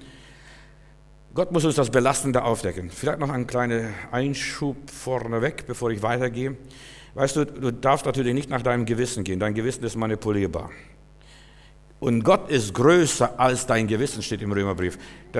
Gott muss uns das Belastende aufdecken. Vielleicht noch ein kleiner Einschub vorneweg, bevor ich weitergehe. Weißt du, du darfst natürlich nicht nach deinem Gewissen gehen. Dein Gewissen ist manipulierbar. Und Gott ist größer als dein Gewissen, steht im Römerbrief.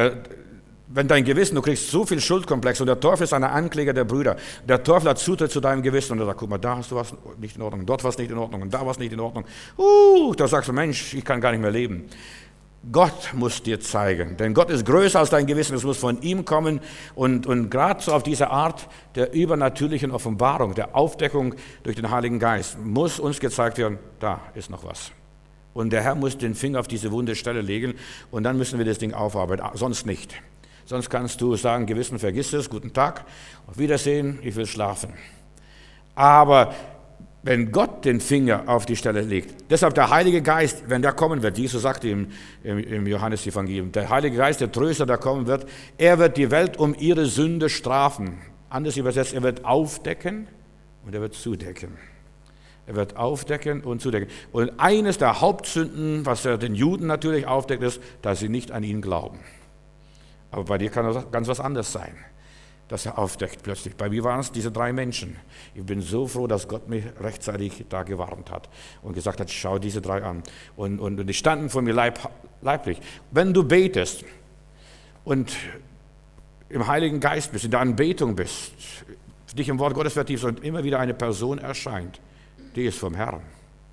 Wenn dein Gewissen, du kriegst so viel Schuldkomplex und der Teufel ist ein Ankläger der Brüder. Der Teufel hat Zutritt zu deinem Gewissen und er sagt, guck mal, da hast du was nicht in Ordnung, dort was nicht in Ordnung und da was nicht in Ordnung. Da sagst du, Mensch, ich kann gar nicht mehr leben. Gott muss dir zeigen, denn Gott ist größer als dein Gewissen, es muss von ihm kommen und gerade so auf diese Art der übernatürlichen Offenbarung, der Aufdeckung durch den Heiligen Geist muss uns gezeigt werden, da ist noch was. Und der Herr muss den Finger auf diese wunde Stelle legen und dann müssen wir das Ding aufarbeiten, sonst nicht. Sonst kannst du sagen, Gewissen, vergiss es, guten Tag, auf Wiedersehen, ich will schlafen. Aber wenn Gott den Finger auf die Stelle legt, deshalb der Heilige Geist, wenn der kommen wird, Jesus sagte im Johannesevangelium, der Heilige Geist, der Tröster, der kommen wird, er wird die Welt um ihre Sünde strafen. Anders übersetzt, er wird aufdecken und er wird zudecken. Er wird aufdecken und zudecken. Und eines der Hauptsünden, was er den Juden natürlich aufdeckt, ist, dass sie nicht an ihn glauben. Aber bei dir kann das ganz was anderes sein, dass er aufdeckt plötzlich. Bei mir waren es diese 3 Menschen. Ich bin so froh, dass Gott mich rechtzeitig da gewarnt hat und gesagt hat, schau diese 3 an. Und die standen vor mir leiblich. Wenn du betest und im Heiligen Geist bist, in der Anbetung bist, dich im Wort Gottes vertiefst und immer wieder eine Person erscheint, die ist vom Herrn.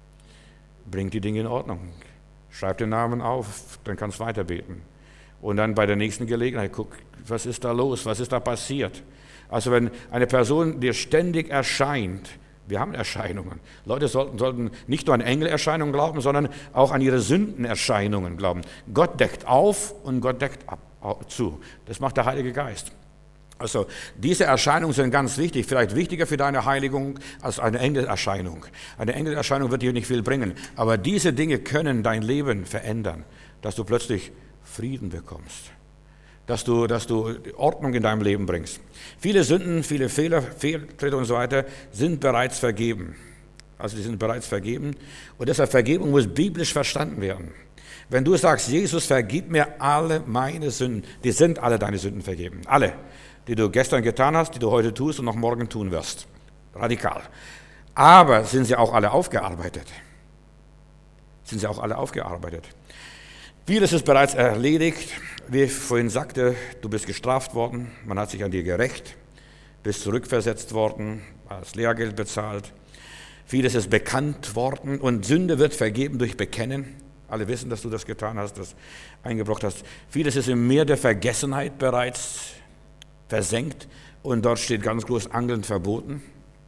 Bring die Dinge in Ordnung. Schreib den Namen auf, dann kannst du weiter beten. Und dann bei der nächsten Gelegenheit, guck, was ist da los, was ist da passiert? Also wenn eine Person dir ständig erscheint, wir haben Erscheinungen. Leute sollten nicht nur an Engelerscheinungen glauben, sondern auch an ihre Sündenerscheinungen glauben. Gott deckt auf und Gott deckt zu. Das macht der Heilige Geist. Also diese Erscheinungen sind ganz wichtig, vielleicht wichtiger für deine Heiligung als eine Engelerscheinung. Eine Engelerscheinung wird dir nicht viel bringen, aber diese Dinge können dein Leben verändern, dass du plötzlich Frieden bekommst, dass du Ordnung in deinem Leben bringst. Viele Sünden, viele Fehler, Fehltritte und so weiter sind bereits vergeben. Also die sind bereits vergeben und deshalb Vergebung muss biblisch verstanden werden. Wenn du sagst, Jesus, vergib mir alle meine Sünden, die sind alle deine Sünden vergeben. Alle, die du gestern getan hast, die du heute tust und noch morgen tun wirst. Radikal. Aber sind sie auch alle aufgearbeitet? Sind sie auch alle aufgearbeitet? Vieles ist bereits erledigt. Wie ich vorhin sagte, du bist gestraft worden, man hat sich an dir gerächt, bist zurückversetzt worden, hast Lehrgeld bezahlt. Vieles ist bekannt worden und Sünde wird vergeben durch Bekennen. Alle wissen, dass du das getan hast, das eingebrockt hast. Vieles ist im Meer der Vergessenheit bereits versenkt und dort steht ganz groß Angeln verboten.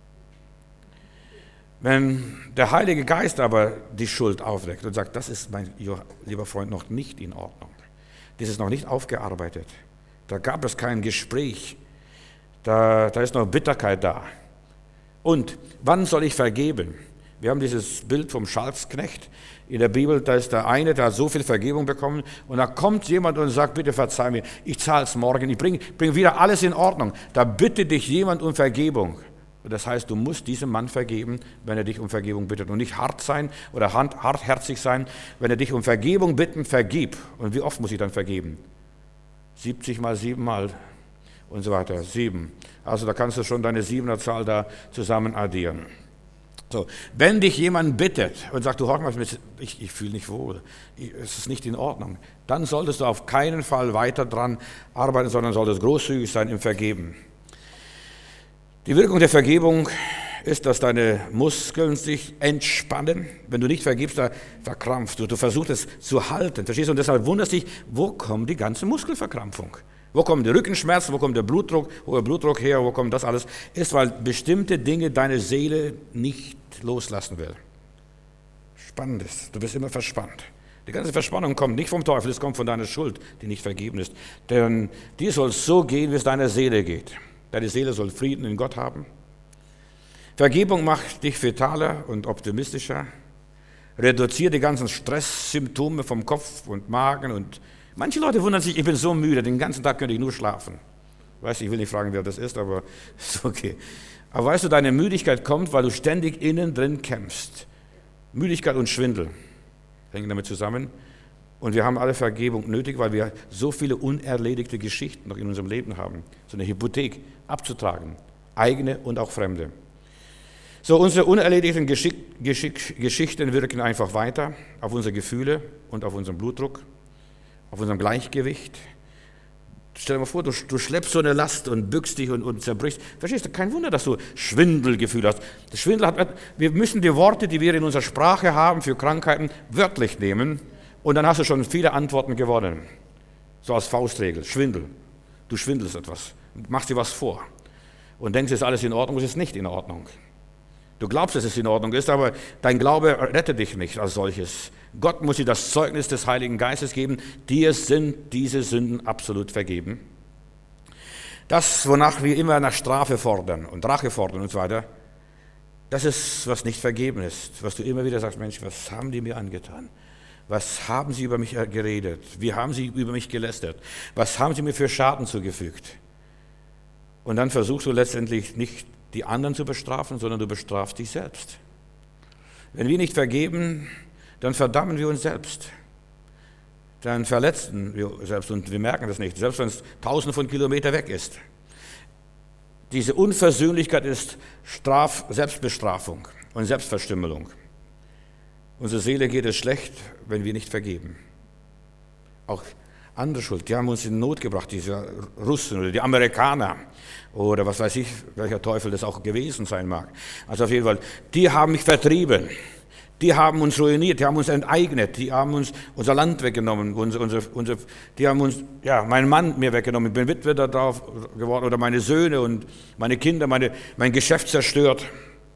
Wenn der Heilige Geist aber die Schuld aufdeckt und sagt, das ist, mein lieber Freund, noch nicht in Ordnung, das ist noch nicht aufgearbeitet, da gab es kein Gespräch, da ist noch Bitterkeit da. Und wann soll ich vergeben? Wir haben dieses Bild vom Schalksknecht in der Bibel, da ist der eine, der hat so viel Vergebung bekommen und da kommt jemand und sagt, bitte verzeih mir, ich zahle es morgen, ich bring wieder alles in Ordnung. Da bittet dich jemand um Vergebung. Und das heißt, du musst diesem Mann vergeben, wenn er dich um Vergebung bittet und nicht hart sein oder hartherzig sein. Wenn er dich um Vergebung bittet, vergib. Und wie oft muss ich dann vergeben? 70 mal 7 mal und so weiter, 7. Also da kannst du schon deine 7er-Zahl da zusammen addieren. So, wenn dich jemand bittet und sagt, du hör mal, ich fühle nicht wohl, es ist nicht in Ordnung, dann solltest du auf keinen Fall weiter dran arbeiten, sondern solltest großzügig sein im Vergeben. Die Wirkung der Vergebung ist, dass deine Muskeln sich entspannen. Wenn du nicht vergibst, da verkrampfst du. Du versuchst es zu halten. Verstehst du? Und deshalb wunderst dich, wo kommt die ganze Muskelverkrampfung? Wo kommt der Rückenschmerz? Wo kommt der Blutdruck? Hoher Blutdruck her? Wo kommt das alles? Ist, weil bestimmte Dinge deine Seele nicht loslassen will. Spannend ist. Du bist immer verspannt. Die ganze Verspannung kommt nicht vom Teufel, es kommt von deiner Schuld, die nicht vergeben ist. Denn die soll so gehen, wie es deiner Seele geht. Deine Seele soll Frieden in Gott haben. Vergebung macht dich vitaler und optimistischer. Reduziert die ganzen Stresssymptome vom Kopf und Magen. Und manche Leute wundern sich, ich bin so müde, den ganzen Tag könnte ich nur schlafen. Weißt du, ich will nicht fragen, wer das ist, aber ist okay. Aber weißt du, deine Müdigkeit kommt, weil du ständig innen drin kämpfst. Müdigkeit und Schwindel hängen damit zusammen. Und wir haben alle Vergebung nötig, weil wir so viele unerledigte Geschichten noch in unserem Leben haben. So eine Hypothek abzutragen, eigene und auch fremde. So, unsere unerledigten Geschichten wirken einfach weiter auf unsere Gefühle und auf unseren Blutdruck, auf unserem Gleichgewicht. Stell dir mal vor, du schleppst so eine Last und bückst dich und zerbrichst. Verstehst du? Kein Wunder, dass du Schwindelgefühl hast. Das Schwindel wir müssen die Worte, die wir in unserer Sprache haben für Krankheiten, wörtlich nehmen. Und dann hast du schon viele Antworten gewonnen. So als Faustregel, Schwindel. Du schwindelst etwas, machst dir was vor und denkst, es ist alles in Ordnung, es ist nicht in Ordnung. Du glaubst, dass es in Ordnung ist, aber dein Glaube rettet dich nicht als solches. Gott muss dir das Zeugnis des Heiligen Geistes geben, dir sind diese Sünden absolut vergeben. Das, wonach wir immer nach Strafe fordern und Rache fordern und so weiter, das ist, was nicht vergeben ist, was du immer wieder sagst, Mensch, was haben die mir angetan? Was haben sie über mich geredet? Wie haben sie über mich gelästert? Was haben sie mir für Schaden zugefügt? Und dann versuchst du letztendlich nicht die anderen zu bestrafen, sondern du bestrafst dich selbst. Wenn wir nicht vergeben, dann verdammen wir uns selbst. Dann verletzen wir selbst und wir merken das nicht, selbst wenn es tausende von Kilometern weg ist. Diese Unversöhnlichkeit ist Selbstbestrafung und Selbstverstümmelung. Unsere Seele geht es schlecht, wenn wir nicht vergeben. Auch andere Schuld, die haben uns in Not gebracht, diese Russen oder die Amerikaner oder was weiß ich, welcher Teufel das auch gewesen sein mag. Also auf jeden Fall, die haben mich vertrieben, die haben uns ruiniert, die haben uns enteignet, die haben uns unser Land weggenommen, die haben uns, ja, meinen Mann mir weggenommen, ich bin Witwe darauf geworden oder meine Söhne und meine Kinder, mein Geschäft zerstört.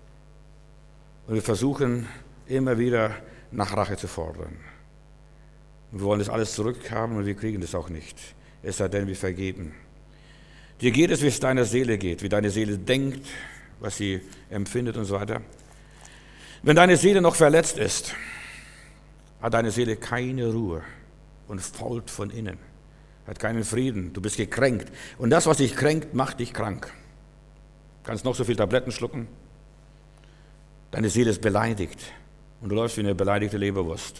Und wir versuchen immer wieder nach Rache zu fordern. Und wir wollen das alles zurückhaben und wir kriegen das auch nicht. Es sei denn, wir vergeben. Dir geht es, wie es deiner Seele geht, wie deine Seele denkt, was sie empfindet und so weiter. Wenn deine Seele noch verletzt ist, hat deine Seele keine Ruhe und fault von innen, hat keinen Frieden, du bist gekränkt. Und das, was dich kränkt, macht dich krank. Du kannst noch so viele Tabletten schlucken, deine Seele ist beleidigt. Und du läufst wie eine beleidigte Leberwurst.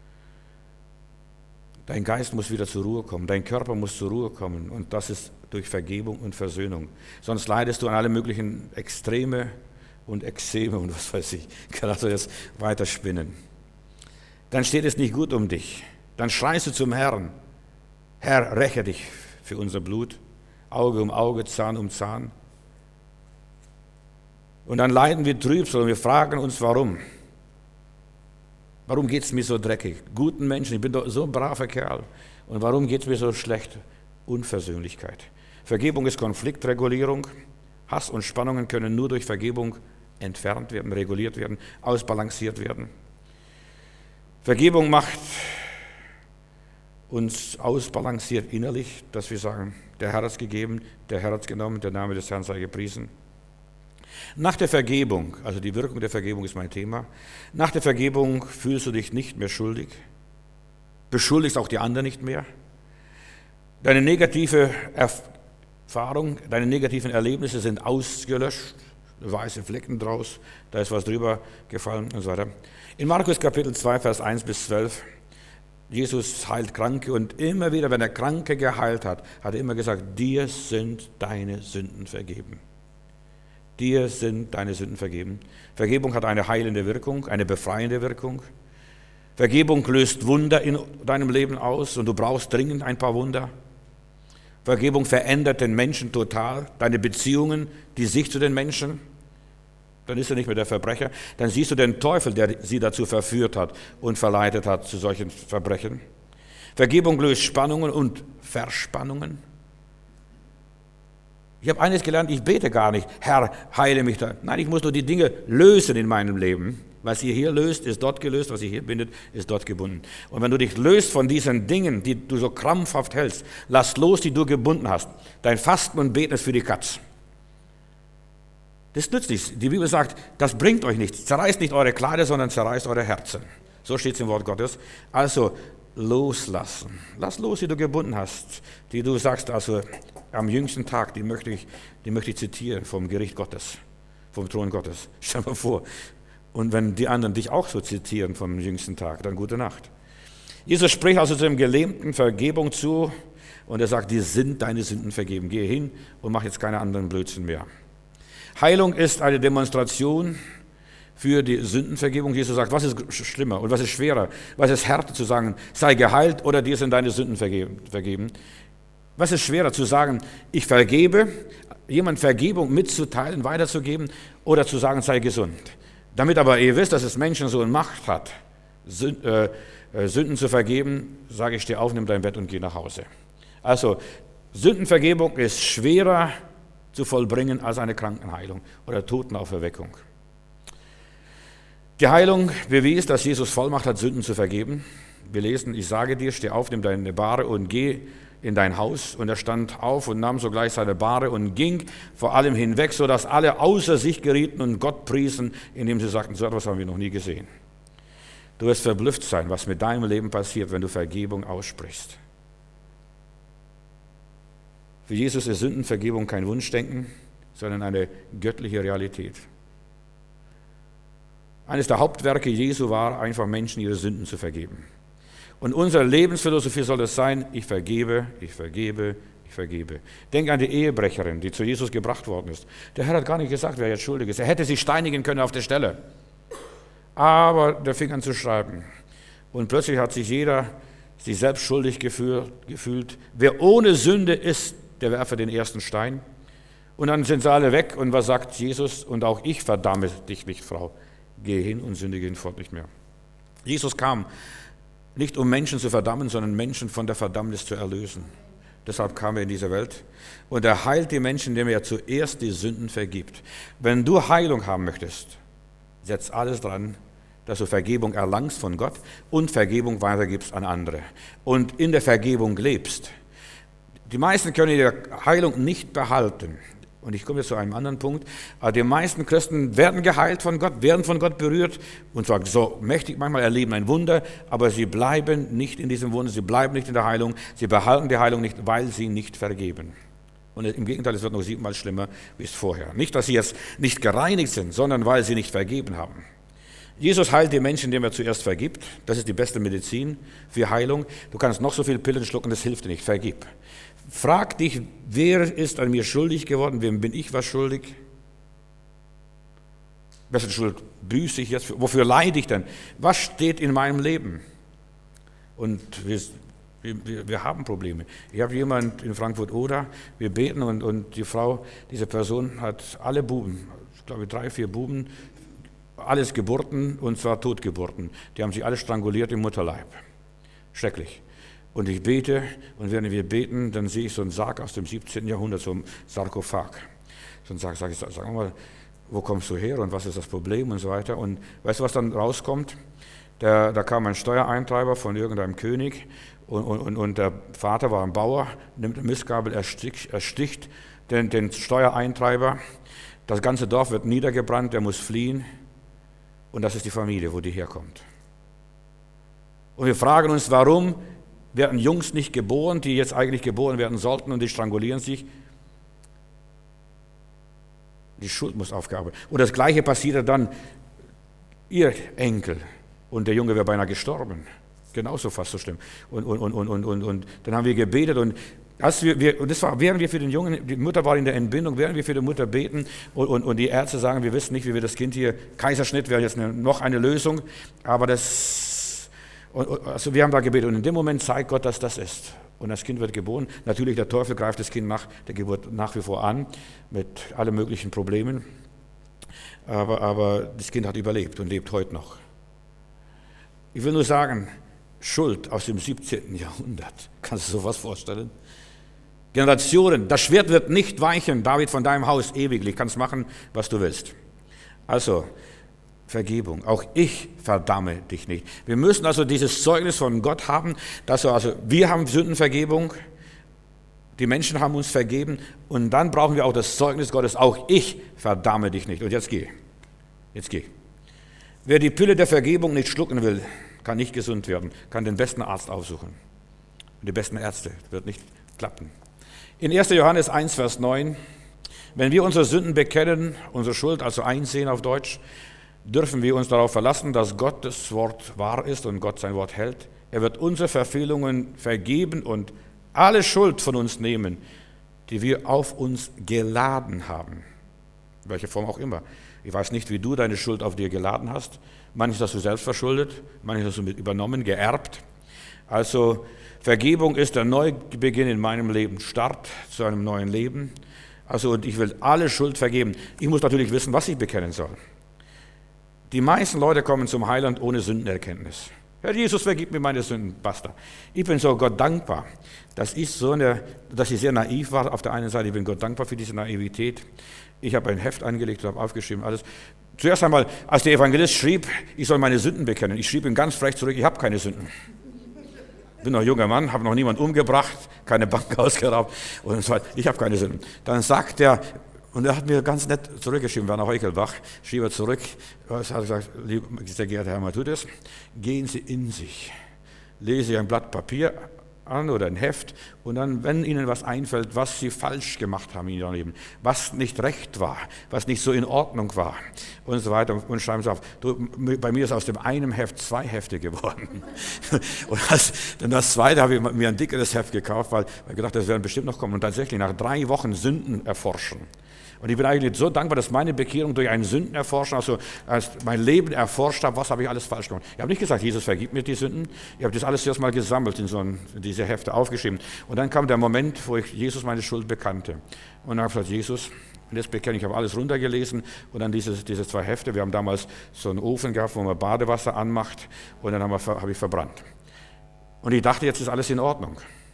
Dein Geist muss wieder zur Ruhe kommen, dein Körper muss zur Ruhe kommen. Und das ist durch Vergebung und Versöhnung. Sonst leidest du an alle möglichen Extreme und Ekzeme und was weiß ich. Kannst du jetzt weiter spinnen. Dann steht es nicht gut um dich. Dann schreist du zum Herrn, Herr, räche dich für unser Blut, Auge um Auge, Zahn um Zahn. Und dann leiden wir Trübsal und wir fragen uns, warum? Warum geht es mir so dreckig? Guten Menschen, ich bin doch so ein braver Kerl. Und warum geht es mir so schlecht? Unversöhnlichkeit. Vergebung ist Konfliktregulierung. Hass und Spannungen können nur durch Vergebung entfernt werden, reguliert werden, ausbalanciert werden. Vergebung macht uns ausbalanciert innerlich, dass wir sagen, der Herr hat es gegeben, der Herr hat es genommen, der Name des Herrn sei gepriesen. Nach der Vergebung, also die Wirkung der Vergebung ist mein Thema, nach der Vergebung fühlst du dich nicht mehr schuldig, beschuldigst auch die anderen nicht mehr. Deine negative Erfahrung, deine negativen Erlebnisse sind ausgelöscht, weiße Flecken draus, da ist was drüber gefallen und so weiter. In Markus Kapitel 2, Vers 1 bis 12, Jesus heilt Kranke und immer wieder, wenn er Kranke geheilt hat, hat er immer gesagt, dir sind deine Sünden vergeben. Dir sind deine Sünden vergeben. Vergebung hat eine heilende Wirkung, eine befreiende Wirkung. Vergebung löst Wunder in deinem Leben aus und du brauchst dringend ein paar Wunder. Vergebung verändert den Menschen total, deine Beziehungen, die Sicht zu den Menschen. Dann ist er nicht mehr der Verbrecher. Dann siehst du den Teufel, der sie dazu verführt hat und verleitet hat zu solchen Verbrechen. Vergebung löst Spannungen und Verspannungen. Ich habe eines gelernt, ich bete gar nicht, Herr, heile mich da. Nein, ich muss nur die Dinge lösen in meinem Leben. Was ihr hier löst, ist dort gelöst, was ihr hier bindet, ist dort gebunden. Und wenn du dich löst von diesen Dingen, die du so krampfhaft hältst, lass los, die du gebunden hast. Dein Fasten und Beten ist für die Katz. Das nützt nichts. Die Bibel sagt, das bringt euch nichts. Zerreißt nicht eure Kleider, sondern zerreißt eure Herzen. So steht es im Wort Gottes. Also loslassen. Lass los, die du gebunden hast, die du sagst, also am jüngsten Tag, die möchte ich zitieren vom Gericht Gottes, vom Thron Gottes. Stell dir mal vor. Und wenn die anderen dich auch so zitieren vom jüngsten Tag, dann gute Nacht. Jesus spricht also zu dem Gelähmten Vergebung zu und er sagt, dir sind deine Sünden vergeben. Gehe hin und mach jetzt keine anderen Blödsinn mehr. Heilung ist eine Demonstration für die Sündenvergebung. Jesus sagt, was ist schlimmer und was ist schwerer? Was ist härter zu sagen, sei geheilt oder dir sind deine Sünden vergeben? Was ist schwerer zu sagen, ich vergebe, jemand Vergebung mitzuteilen, weiterzugeben oder zu sagen, sei gesund? Damit aber ihr wisst, dass es Menschen so in Macht hat, Sünden zu vergeben, sage ich, steh auf, nimm dein Bett und geh nach Hause. Also Sündenvergebung ist schwerer zu vollbringen als eine Krankenheilung oder Totenauferweckung. Die Heilung bewies, dass Jesus Vollmacht hat, Sünden zu vergeben. Wir lesen, ich sage dir, steh auf, nimm deine Bahre und geh in dein Haus. Und er stand auf und nahm sogleich seine Bahre und ging vor allem hinweg, sodass alle außer sich gerieten und Gott priesen, indem sie sagten, so etwas haben wir noch nie gesehen. Du wirst verblüfft sein, was mit deinem Leben passiert, wenn du Vergebung aussprichst. Für Jesus ist Sündenvergebung kein Wunschdenken, sondern eine göttliche Realität. Eines der Hauptwerke Jesu war, einfach Menschen ihre Sünden zu vergeben. Und unsere Lebensphilosophie soll es sein, ich vergebe, ich vergebe, ich vergebe. Denk an die Ehebrecherin, die zu Jesus gebracht worden ist. Der Herr hat gar nicht gesagt, wer jetzt schuldig ist. Er hätte sie steinigen können auf der Stelle. Aber der fing an zu schreiben. Und plötzlich hat sich jeder sich selbst schuldig gefühlt. Wer ohne Sünde ist, der werfe den ersten Stein. Und dann sind sie alle weg. Und was sagt Jesus? Und auch ich verdamme dich nicht, Frau. Geh hin und sündige hinfort nicht mehr. Jesus kam nicht, um Menschen zu verdammen, sondern Menschen von der Verdammnis zu erlösen. Deshalb kam er in diese Welt. Und er heilt die Menschen, indem er zuerst die Sünden vergibt. Wenn du Heilung haben möchtest, setz alles dran, dass du Vergebung erlangst von Gott und Vergebung weitergibst an andere. Und in der Vergebung lebst. Die meisten können ihre Heilung nicht behalten. Und ich komme jetzt zu einem anderen Punkt. Die meisten Christen werden geheilt von Gott, werden von Gott berührt und zwar so mächtig, manchmal erleben ein Wunder, aber sie bleiben nicht in diesem Wunder, sie bleiben nicht in der Heilung, sie behalten die Heilung nicht, weil sie nicht vergeben. Und im Gegenteil, es wird noch 7-mal schlimmer wie es vorher. Nicht, dass sie jetzt nicht gereinigt sind, sondern weil sie nicht vergeben haben. Jesus heilt die Menschen, indem er zuerst vergibt. Das ist die beste Medizin für Heilung. Du kannst noch so viele Pillen schlucken, das hilft dir nicht. Vergib. Frag dich, wer ist an mir schuldig geworden? Wem bin ich was schuldig? Wessen Schuld büße ich jetzt? Wofür leide ich denn? Was steht in meinem Leben? Und wir haben Probleme. Ich habe jemanden in Frankfurt-Oder, wir beten und die Frau, diese Person hat alle Buben, ich glaube 3, 4 Buben, alles Geburten und zwar Totgeburten. Die haben sich alle stranguliert im Mutterleib. Schrecklich. Und ich bete und während wir beten, dann sehe ich so einen Sarg aus dem 17. Jahrhundert, so einen Sarkophag. So einen Sarg, sag mal, wo kommst du her und was ist das Problem und so weiter. Und weißt du, was dann rauskommt? Da kam ein Steuereintreiber von irgendeinem König und der Vater war ein Bauer, nimmt eine Mistgabel, ersticht den Steuereintreiber. Das ganze Dorf wird niedergebrannt, der muss fliehen. Und das ist die Familie, wo die herkommt. Und wir fragen uns, warum werden Jungs nicht geboren, die jetzt eigentlich geboren werden sollten und die strangulieren sich. Die Schuld muss aufgearbeitet werden. Und das Gleiche passierte dann, ihr Enkel. Und der Junge wäre beinahe gestorben. Genauso fast so schlimm. Und dann haben wir gebetet und das war, während wir für den Jungen, die Mutter war in der Entbindung, während wir für die Mutter beten und die Ärzte sagen, wir wissen nicht, wie wir das Kind hier, Kaiserschnitt wäre jetzt noch eine Lösung, aber also wir haben da gebetet und in dem Moment zeigt Gott, dass das ist. Und das Kind wird geboren. Natürlich, der Teufel greift das Kind nach der Geburt nach wie vor an, mit allen möglichen Problemen, aber das Kind hat überlebt und lebt heute noch. Ich will nur sagen, Schuld aus dem 17. Jahrhundert. Kannst du dir sowas vorstellen? Generationen, das Schwert wird nicht weichen, David, von deinem Haus ewiglich, kannst machen, was du willst. Also, Vergebung, auch ich verdamme dich nicht. Wir müssen also dieses Zeugnis von Gott haben, dass wir haben Sündenvergebung, die Menschen haben uns vergeben und dann brauchen wir auch das Zeugnis Gottes, auch ich verdamme dich nicht. Und jetzt geh. Wer die Pille der Vergebung nicht schlucken will, kann nicht gesund werden, kann den besten Arzt aufsuchen. Und die besten Ärzte, wird nicht klappen. In 1. Johannes 1, Vers 9, wenn wir unsere Sünden bekennen, unsere Schuld also einsehen auf Deutsch, dürfen wir uns darauf verlassen, dass Gottes Wort wahr ist und Gott sein Wort hält. Er wird unsere Verfehlungen vergeben und alle Schuld von uns nehmen, die wir auf uns geladen haben. In welcher Form auch immer. Ich weiß nicht, wie du deine Schuld auf dir geladen hast. Manches hast du selbst verschuldet, manches hast du mit übernommen, geerbt. Also Vergebung ist der Neubeginn in meinem Leben, Start zu einem neuen Leben. Also und ich will alle Schuld vergeben. Ich muss natürlich wissen, was ich bekennen soll. Die meisten Leute kommen zum Heiland ohne Sündenerkenntnis. Herr Jesus, vergib mir meine Sünden, basta. Ich bin so Gott dankbar, dass ich sehr naiv war auf der einen Seite. Ich bin Gott dankbar für diese Naivität. Ich habe ein Heft angelegt und habe aufgeschrieben, alles. Zuerst einmal, als der Evangelist schrieb, ich soll meine Sünden bekennen, ich schrieb ihm ganz frech zurück, ich habe keine Sünden. Bin noch ein junger Mann, habe noch niemanden umgebracht, keine Bank ausgeraubt und so weiter. Ich habe keine Sünden. Dann sagt er, und er hat mir ganz nett zurückgeschrieben, Werner Heuchelbach, schrieb er zurück, er hat gesagt, sehr geehrter Herr Matthäus, gehen Sie in sich, lesen Sie ein Blatt Papier an oder ein Heft und dann, wenn Ihnen was einfällt, was Sie falsch gemacht haben in Ihrem Leben, was nicht recht war, was nicht so in Ordnung war und so weiter und schreiben Sie auf. Bei mir ist aus dem einen Heft 2 Hefte geworden. Und das zweite habe ich mir ein dickeres Heft gekauft, weil ich gedacht, das werden bestimmt noch kommen und tatsächlich nach 3 Wochen Sünden erforschen. Und ich bin eigentlich so dankbar, dass meine Bekehrung durch einen Sündenerforschen, also als mein Leben erforscht habe, was habe ich alles falsch gemacht. Ich habe nicht gesagt, Jesus, vergib mir die Sünden. Ich habe das alles erst mal gesammelt, in diese Hefte aufgeschrieben. Und dann kam der Moment, wo ich Jesus meine Schuld bekannte. Und dann habe ich gesagt, Jesus, und jetzt bekenne ich, habe alles runtergelesen und dann diese 2 Hefte. Wir haben damals so einen Ofen gehabt, wo man Badewasser anmacht und dann habe ich verbrannt. Und ich dachte, jetzt ist alles in Ordnung.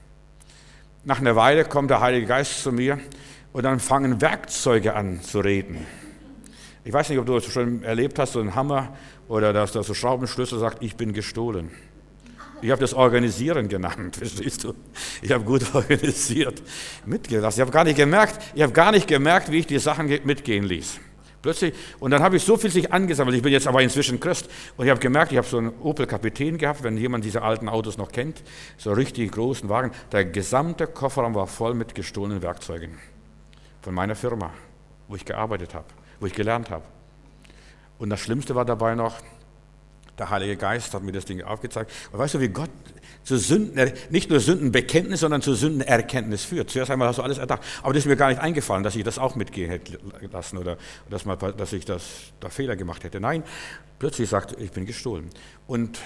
Nach einer Weile kommt der Heilige Geist zu mir und dann fangen Werkzeuge an zu reden. Ich weiß nicht, ob du das schon erlebt hast, so einen Hammer oder dass da so Schraubenschlüssel sagt, ich bin gestohlen. Ich habe das Organisieren genannt, verstehst du? Ich habe gut organisiert, mitgelassen. Ich habe gar nicht gemerkt, wie ich die Sachen mitgehen ließ. Plötzlich, und dann habe ich so viel sich angesammelt. Ich bin jetzt aber inzwischen Christ und ich habe gemerkt, ich habe so einen Opel Kapitän gehabt, wenn jemand diese alten Autos noch kennt, so richtig großen Wagen. Der gesamte Kofferraum war voll mit gestohlenen Werkzeugen. Von meiner Firma, wo ich gearbeitet habe, wo ich gelernt habe. Und das Schlimmste war dabei noch, der Heilige Geist hat mir das Ding aufgezeigt. Und weißt du, wie Gott zu Sünden, nicht nur Sündenbekenntnis, sondern zu Sündenerkenntnis führt. Zuerst einmal hast du alles erdacht. Aber das ist mir gar nicht eingefallen, dass ich das auch mitgehen hätte lassen oder dass ich da Fehler gemacht hätte. Nein, plötzlich sagt, ich bin gestohlen. Und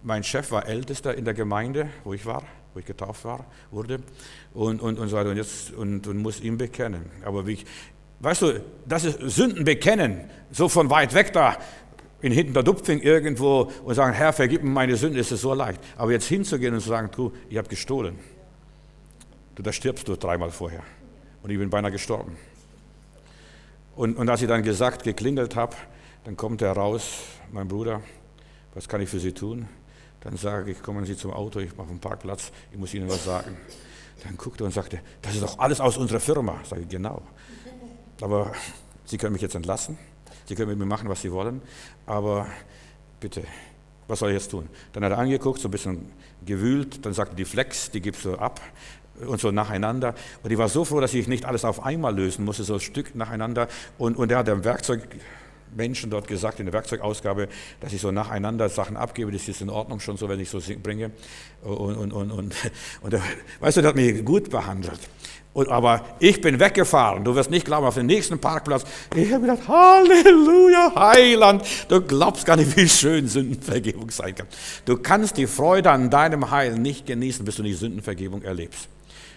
mein Chef war Ältester in der Gemeinde, wo ich getauft wurde und so weiter und muss ihm bekennen. Aber weißt du, das ist Sünden bekennen, so von weit weg da, in hinten der Dupfing irgendwo und sagen, Herr, vergib mir meine Sünden, ist es so leicht. Aber jetzt hinzugehen und zu sagen, du, ich habe gestohlen. Du, da stirbst du 3-mal vorher. Und ich bin beinahe gestorben. Und als ich dann geklingelt habe, dann kommt er raus, mein Bruder, was kann ich für Sie tun? Dann sage ich, kommen Sie zum Auto, ich mache einen Parkplatz, ich muss Ihnen was sagen. Dann guckt er und sagte, das ist doch alles aus unserer Firma. Sage ich, genau. Aber Sie können mich jetzt entlassen, Sie können mit mir machen, was Sie wollen, aber bitte, was soll ich jetzt tun? Dann hat er angeguckt, so ein bisschen gewühlt, dann sagte die Flex, die gibst du ab und so nacheinander. Und ich war so froh, dass ich nicht alles auf einmal lösen musste, so ein Stück nacheinander. Und er hat dem Werkzeugmenschen dort gesagt, in der Werkzeugausgabe, dass ich so nacheinander Sachen abgebe, das ist in Ordnung schon so, wenn ich so bringe. Und weißt du, der hat mich gut behandelt. Aber ich bin weggefahren, du wirst nicht glauben, auf den nächsten Parkplatz, ich habe gedacht, Halleluja, Heiland, du glaubst gar nicht, wie schön Sündenvergebung sein kann. Du kannst die Freude an deinem Heil nicht genießen, bis du nicht Sündenvergebung erlebst.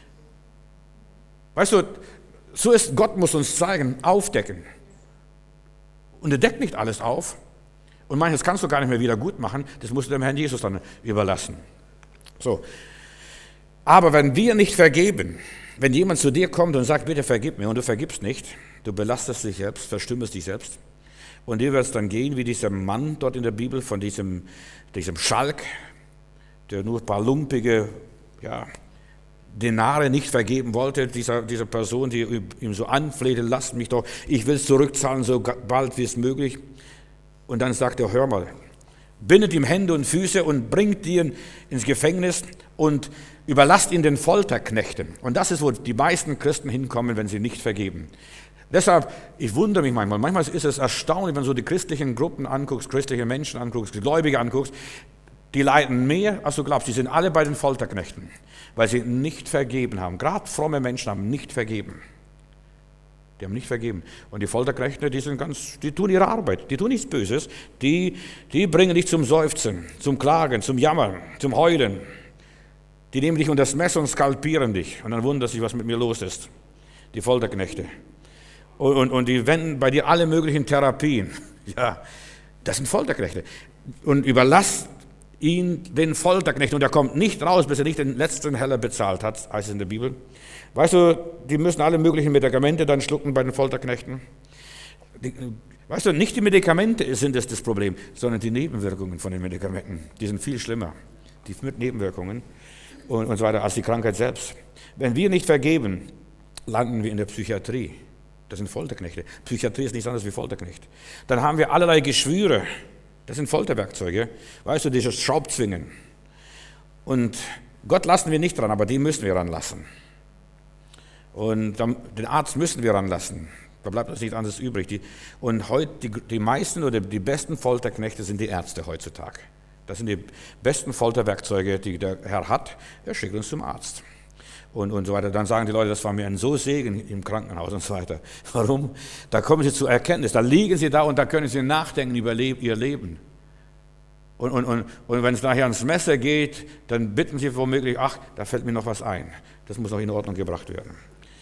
Weißt du, so ist, Gott muss uns zeigen, aufdecken. Und er deckt nicht alles auf. Und manches kannst du gar nicht mehr wieder gut machen, das musst du dem Herrn Jesus dann überlassen. So. Aber wenn wir nicht vergeben, wenn jemand zu dir kommt und sagt, bitte vergib mir, und du vergibst nicht, du belastest dich selbst, verstümmelst dich selbst, und dir wird es dann gehen wie dieser Mann dort in der Bibel, von diesem Schalk, der nur ein paar lumpige Denare nicht vergeben wollte, dieser Person, die ihm so anflehte, lasst mich doch, ich will es zurückzahlen, so bald wie es möglich. Und dann sagt er, hör mal, bindet ihm Hände und Füße und bringt ihn ins Gefängnis und überlasst ihn den Folterknechten. Und das ist, wo die meisten Christen hinkommen, wenn sie nicht vergeben. Deshalb, ich wundere mich manchmal ist es erstaunlich, wenn du so die christlichen Gruppen anguckst, christliche Menschen anguckst, die Gläubige anguckst, die leiden mehr, als du glaubst. Die sind alle bei den Folterknechten, weil sie nicht vergeben haben. Gerade fromme Menschen haben nicht vergeben. Die haben nicht vergeben. Und die Folterknechte, die tun ihre Arbeit, die tun nichts Böses. Die bringen dich zum Seufzen, zum Klagen, zum Jammern, zum Heulen. Die nehmen dich unter das Messer und skalpieren dich. Und dann wundert sich, was mit mir los ist. Die Folterknechte. Und die wenden bei dir alle möglichen Therapien. Ja, das sind Folterknechte. Und überlass ihn den Folterknechten. Und er kommt nicht raus, bis er nicht den letzten Heller bezahlt hat, heißt es in der Bibel. Weißt du, die müssen alle möglichen Medikamente dann schlucken bei den Folterknechten. Weißt du, nicht die Medikamente sind das Problem, sondern die Nebenwirkungen von den Medikamenten. Die sind viel schlimmer, die Nebenwirkungen und so weiter, als die Krankheit selbst. Wenn wir nicht vergeben, landen wir in der Psychiatrie. Das sind Folterknechte. Psychiatrie ist nichts anderes wie Folterknecht. Dann haben wir allerlei Geschwüre. Das sind Folterwerkzeuge. Weißt du, dieses Schraubzwingen. Und Gott lassen wir nicht dran, aber die müssen wir ranlassen. Und den Arzt müssen wir ranlassen. Da bleibt uns nichts anderes übrig. Und heute die meisten oder die besten Folterknechte sind die Ärzte heutzutage. Das sind die besten Folterwerkzeuge, die der Herr hat. Er schickt uns zum Arzt. Und so weiter. Dann sagen die Leute, das war mir ein so Segen im Krankenhaus und so weiter. Warum? Da kommen sie zur Erkenntnis. Da liegen sie da und da können sie nachdenken über ihr Leben. Und wenn es nachher ans Messer geht, dann bitten sie womöglich, ach, da fällt mir noch was ein. Das muss noch in Ordnung gebracht werden.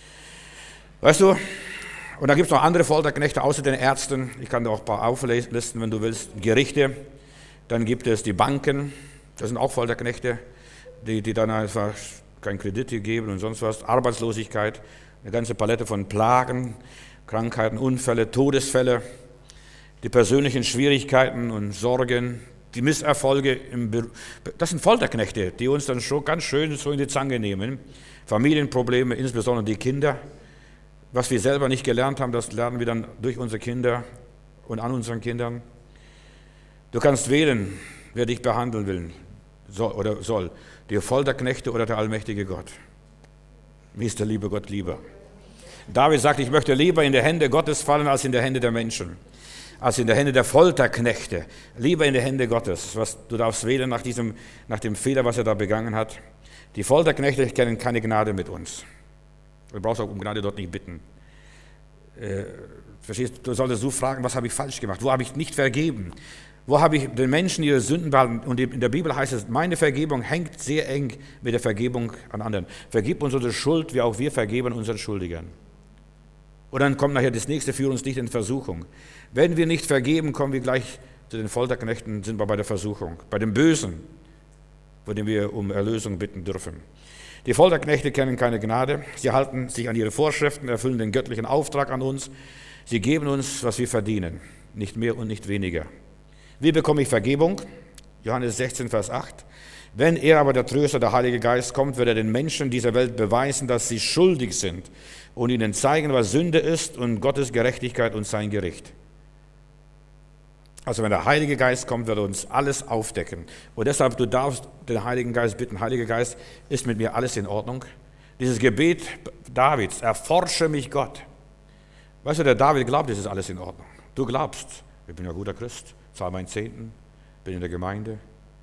Weißt du, und da gibt es noch andere Folterknechte außer den Ärzten. Ich kann dir auch ein paar auflisten, wenn du willst. Gerichte, dann gibt es die Banken, das sind auch Folterknechte, die dann einfach keinen Kredit geben und sonst was. Arbeitslosigkeit, eine ganze Palette von Plagen, Krankheiten, Unfälle, Todesfälle, die persönlichen Schwierigkeiten und Sorgen, die Misserfolge im Beruf. Das sind Folterknechte, die uns dann schon ganz schön so in die Zange nehmen. Familienprobleme, insbesondere die Kinder. Was wir selber nicht gelernt haben, das lernen wir dann durch unsere Kinder und an unseren Kindern. Du kannst wählen, wer dich behandeln will soll. Die Folterknechte oder der allmächtige Gott. Mir ist der liebe Gott lieber. David sagt, ich möchte lieber in die Hände Gottes fallen, als in die Hände der Menschen. Als in die Hände der Folterknechte. Lieber in die Hände Gottes. Du darfst wählen nach dem Fehler, was er da begangen hat. Die Folterknechte kennen keine Gnade mit uns. Du brauchst auch um Gnade dort nicht bitten. Verstehst du? Du solltest so fragen, was habe ich falsch gemacht? Wo habe ich nicht vergeben? Wo habe ich den Menschen ihre Sünden behalten? Und in der Bibel heißt es, meine Vergebung hängt sehr eng mit der Vergebung an anderen. Vergib uns unsere Schuld, wie auch wir vergeben unseren Schuldigern. Und dann kommt nachher das nächste, führe uns nicht in Versuchung. Wenn wir nicht vergeben, kommen wir gleich zu den Folterknechten, sind wir bei der Versuchung, bei dem Bösen, vor dem wir um Erlösung bitten dürfen. Die Folterknechte kennen keine Gnade, sie halten sich an ihre Vorschriften, erfüllen den göttlichen Auftrag an uns, sie geben uns, was wir verdienen, nicht mehr und nicht weniger. Wie bekomme ich Vergebung? Johannes 16, Vers 8. Wenn er aber, der Tröster, der Heilige Geist, kommt, wird er den Menschen dieser Welt beweisen, dass sie schuldig sind und ihnen zeigen, was Sünde ist und Gottes Gerechtigkeit und sein Gericht. Also wenn der Heilige Geist kommt, wird er uns alles aufdecken. Und deshalb, du darfst den Heiligen Geist bitten, Heiliger Geist, ist mit mir alles in Ordnung? Dieses Gebet Davids, erforsche mich Gott. Weißt du, der David glaubt, es ist alles in Ordnung. Du glaubst, ich bin ja ein guter Christ, zahle meinen Zehnten, bin in der Gemeinde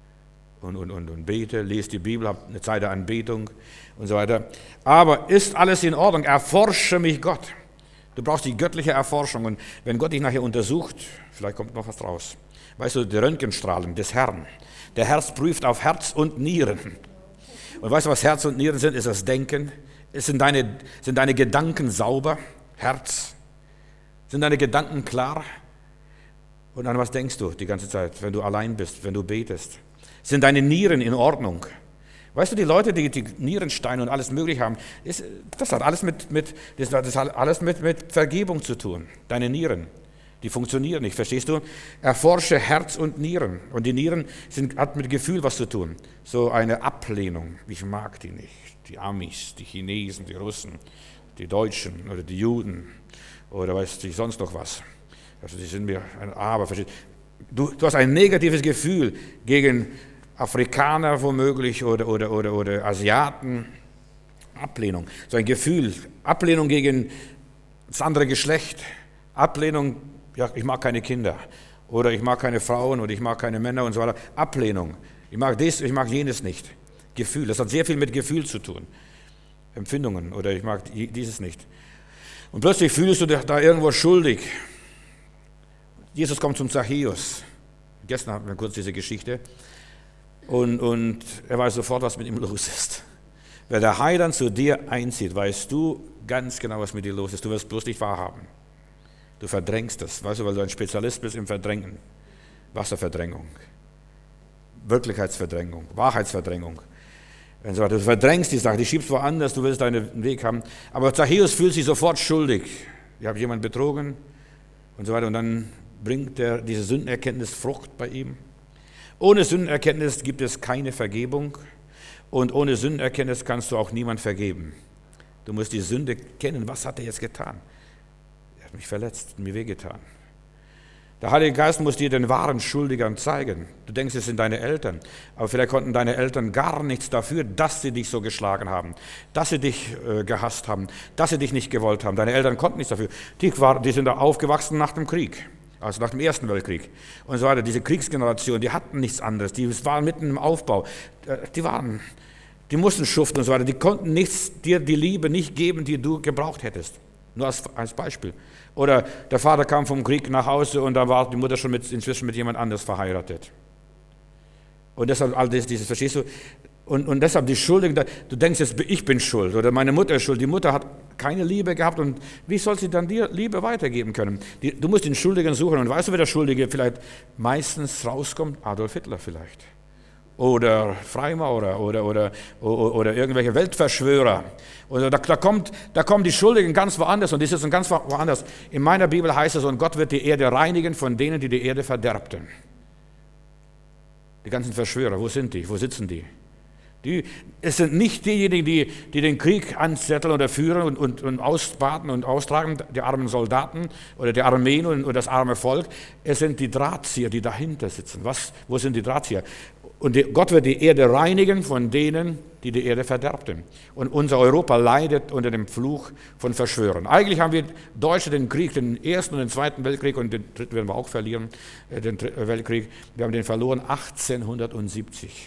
und bete, lese die Bibel, habe eine Zeit der Anbetung und so weiter. Aber ist alles in Ordnung? Erforsche mich Gott. Du brauchst die göttliche Erforschung. Und wenn Gott dich nachher untersucht, vielleicht kommt noch was raus. Weißt du, die Röntgenstrahlen des Herrn. Der Herr prüft auf Herz und Nieren. Und weißt du, was Herz und Nieren sind? Ist das Denken. Sind deine Gedanken sauber? Herz. Sind deine Gedanken klar? Und an was denkst du die ganze Zeit, wenn du allein bist, wenn du betest? Sind deine Nieren in Ordnung? Weißt du, die Leute, die Nierensteine und alles Mögliche haben, das hat alles mit Vergebung zu tun. Deine Nieren, die funktionieren nicht, verstehst du? Erforsche Herz und Nieren. Und die Nieren hat mit Gefühl was zu tun. So eine Ablehnung, ich mag die nicht. Die Amis, die Chinesen, die Russen, die Deutschen oder die Juden oder weißt du, sonst noch was. Also die sind mir ein Aber. Du hast ein negatives Gefühl gegen Afrikaner womöglich oder Asiaten. Ablehnung, so ein Gefühl. Ablehnung gegen das andere Geschlecht. Ablehnung, ja, ich mag keine Kinder. Oder ich mag keine Frauen oder ich mag keine Männer und so weiter. Ablehnung. Ich mag dies, ich mag jenes nicht. Gefühl, das hat sehr viel mit Gefühl zu tun. Empfindungen oder ich mag dieses nicht. Und plötzlich fühlst du dich da irgendwo schuldig. Jesus kommt zum Zachäus. Gestern hatten wir kurz diese Geschichte. Und er weiß sofort, was mit ihm los ist. Wenn der Heiland zu dir einzieht, weißt du ganz genau, was mit dir los ist. Du wirst bloß nicht wahrhaben. Du verdrängst das, weißt du, weil du ein Spezialist bist im Verdrängen. Wasserverdrängung, Wirklichkeitsverdrängung, Wahrheitsverdrängung. Und so weiter. Du verdrängst die Sache, die schiebst woanders, du willst deinen Weg haben. Aber Zachäus fühlt sich sofort schuldig. Ich habe jemanden betrogen und so weiter. Und dann bringt diese Sündenerkenntnis Frucht bei ihm. Ohne Sündenerkenntnis gibt es keine Vergebung und ohne Sündenerkenntnis kannst du auch niemand vergeben. Du musst die Sünde kennen. Was hat er jetzt getan? Er hat mich verletzt, mir wehgetan. Der Heilige Geist muss dir den wahren Schuldigern zeigen. Du denkst, es sind deine Eltern, aber vielleicht konnten deine Eltern gar nichts dafür, dass sie dich so geschlagen haben, dass sie dich gehasst haben, dass sie dich nicht gewollt haben. Deine Eltern konnten nichts dafür. Die sind da aufgewachsen nach dem Krieg. Also nach dem Ersten Weltkrieg und so weiter. Diese Kriegsgeneration, die hatten nichts anderes, die waren mitten im Aufbau, die mussten schuften und so weiter, die konnten dir die Liebe nicht geben, die du gebraucht hättest. Nur als Beispiel. Oder der Vater kam vom Krieg nach Hause und da war die Mutter schon inzwischen mit jemand anderes verheiratet. Und deshalb all dieses, verstehst du? Und deshalb die Schuldigen, du denkst jetzt, ich bin schuld oder meine Mutter ist schuld. Die Mutter hat keine Liebe gehabt und wie soll sie dann dir Liebe weitergeben können? Du musst den Schuldigen suchen und weißt du, wer der Schuldige vielleicht meistens rauskommt? Adolf Hitler vielleicht. Oder Freimaurer oder irgendwelche Weltverschwörer. Oder da kommen die Schuldigen ganz woanders und die sitzen ganz woanders. In meiner Bibel heißt es, und Gott wird die Erde reinigen von denen, die die Erde verderbten. Die ganzen Verschwörer, wo sind die? Wo sitzen die? Es sind nicht diejenigen, die den Krieg anzetteln oder führen und ausbaten und austragen, die armen Soldaten oder die Armeen und das arme Volk. Es sind die Drahtzieher, die dahinter sitzen. Wo sind die Drahtzieher? Und Gott wird die Erde reinigen von denen, die die Erde verderbten. Und unser Europa leidet unter dem Fluch von Verschwörern. Eigentlich haben wir Deutsche den Krieg, den Ersten und den Zweiten Weltkrieg, und den Dritten werden wir auch verlieren, den Weltkrieg, wir haben den verloren 1870.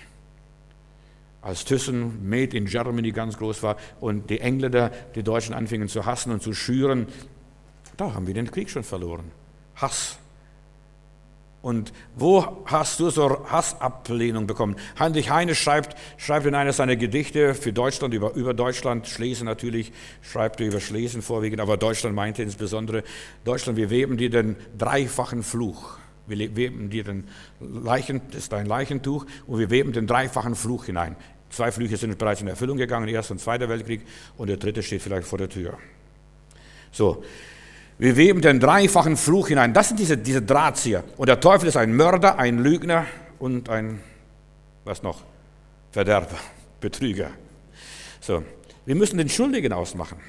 Als Thyssen, Made in Germany ganz groß war und die Engländer die Deutschen anfingen zu hassen und zu schüren, da haben wir den Krieg schon verloren. Hass. Und wo hast du so Hassablehnung bekommen? Heinrich Heine schreibt in einer seiner Gedichte für Deutschland, über Deutschland, Schlesien natürlich, schreibt er über Schlesien vorwiegend, aber Deutschland meinte insbesondere, Deutschland, wir weben dir den dreifachen Fluch. Wir weben dir das ist dein Leichentuch, und wir weben den dreifachen Fluch hinein. 2 Flüche sind bereits in Erfüllung gegangen, Erster und Zweiter Weltkrieg, und der dritte steht vielleicht vor der Tür. So, wir weben den dreifachen Fluch hinein. Das sind diese Drahtzieher. Und der Teufel ist ein Mörder, ein Lügner und ein, was noch? Verderber, Betrüger. So, wir müssen den Schuldigen ausmachen.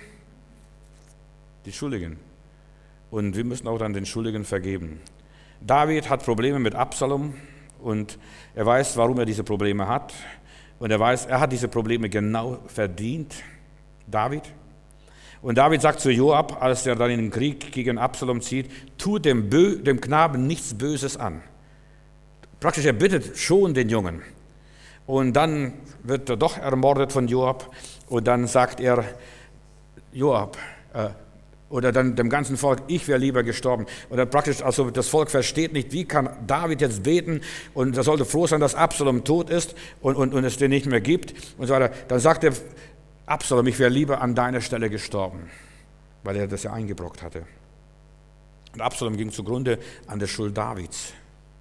Die Schuldigen. Und wir müssen auch dann den Schuldigen vergeben. David hat Probleme mit Absalom und er weiß, warum er diese Probleme hat. Und er weiß, er hat diese Probleme genau verdient, David. Und David sagt zu Joab, als er dann in den Krieg gegen Absalom zieht, tu dem Knaben nichts Böses an. Praktisch, er bittet schon den Jungen. Und dann wird er doch ermordet von Joab. Und dann sagt er, Joab, oder dann dem ganzen Volk, ich wäre lieber gestorben. Oder praktisch, also das Volk versteht nicht, wie kann David jetzt beten und er sollte froh sein, dass Absalom tot ist und es den nicht mehr gibt und so weiter. Dann sagt er, Absalom, ich wäre lieber an deiner Stelle gestorben, weil er das ja eingebrockt hatte. Und Absalom ging zugrunde an der Schuld Davids.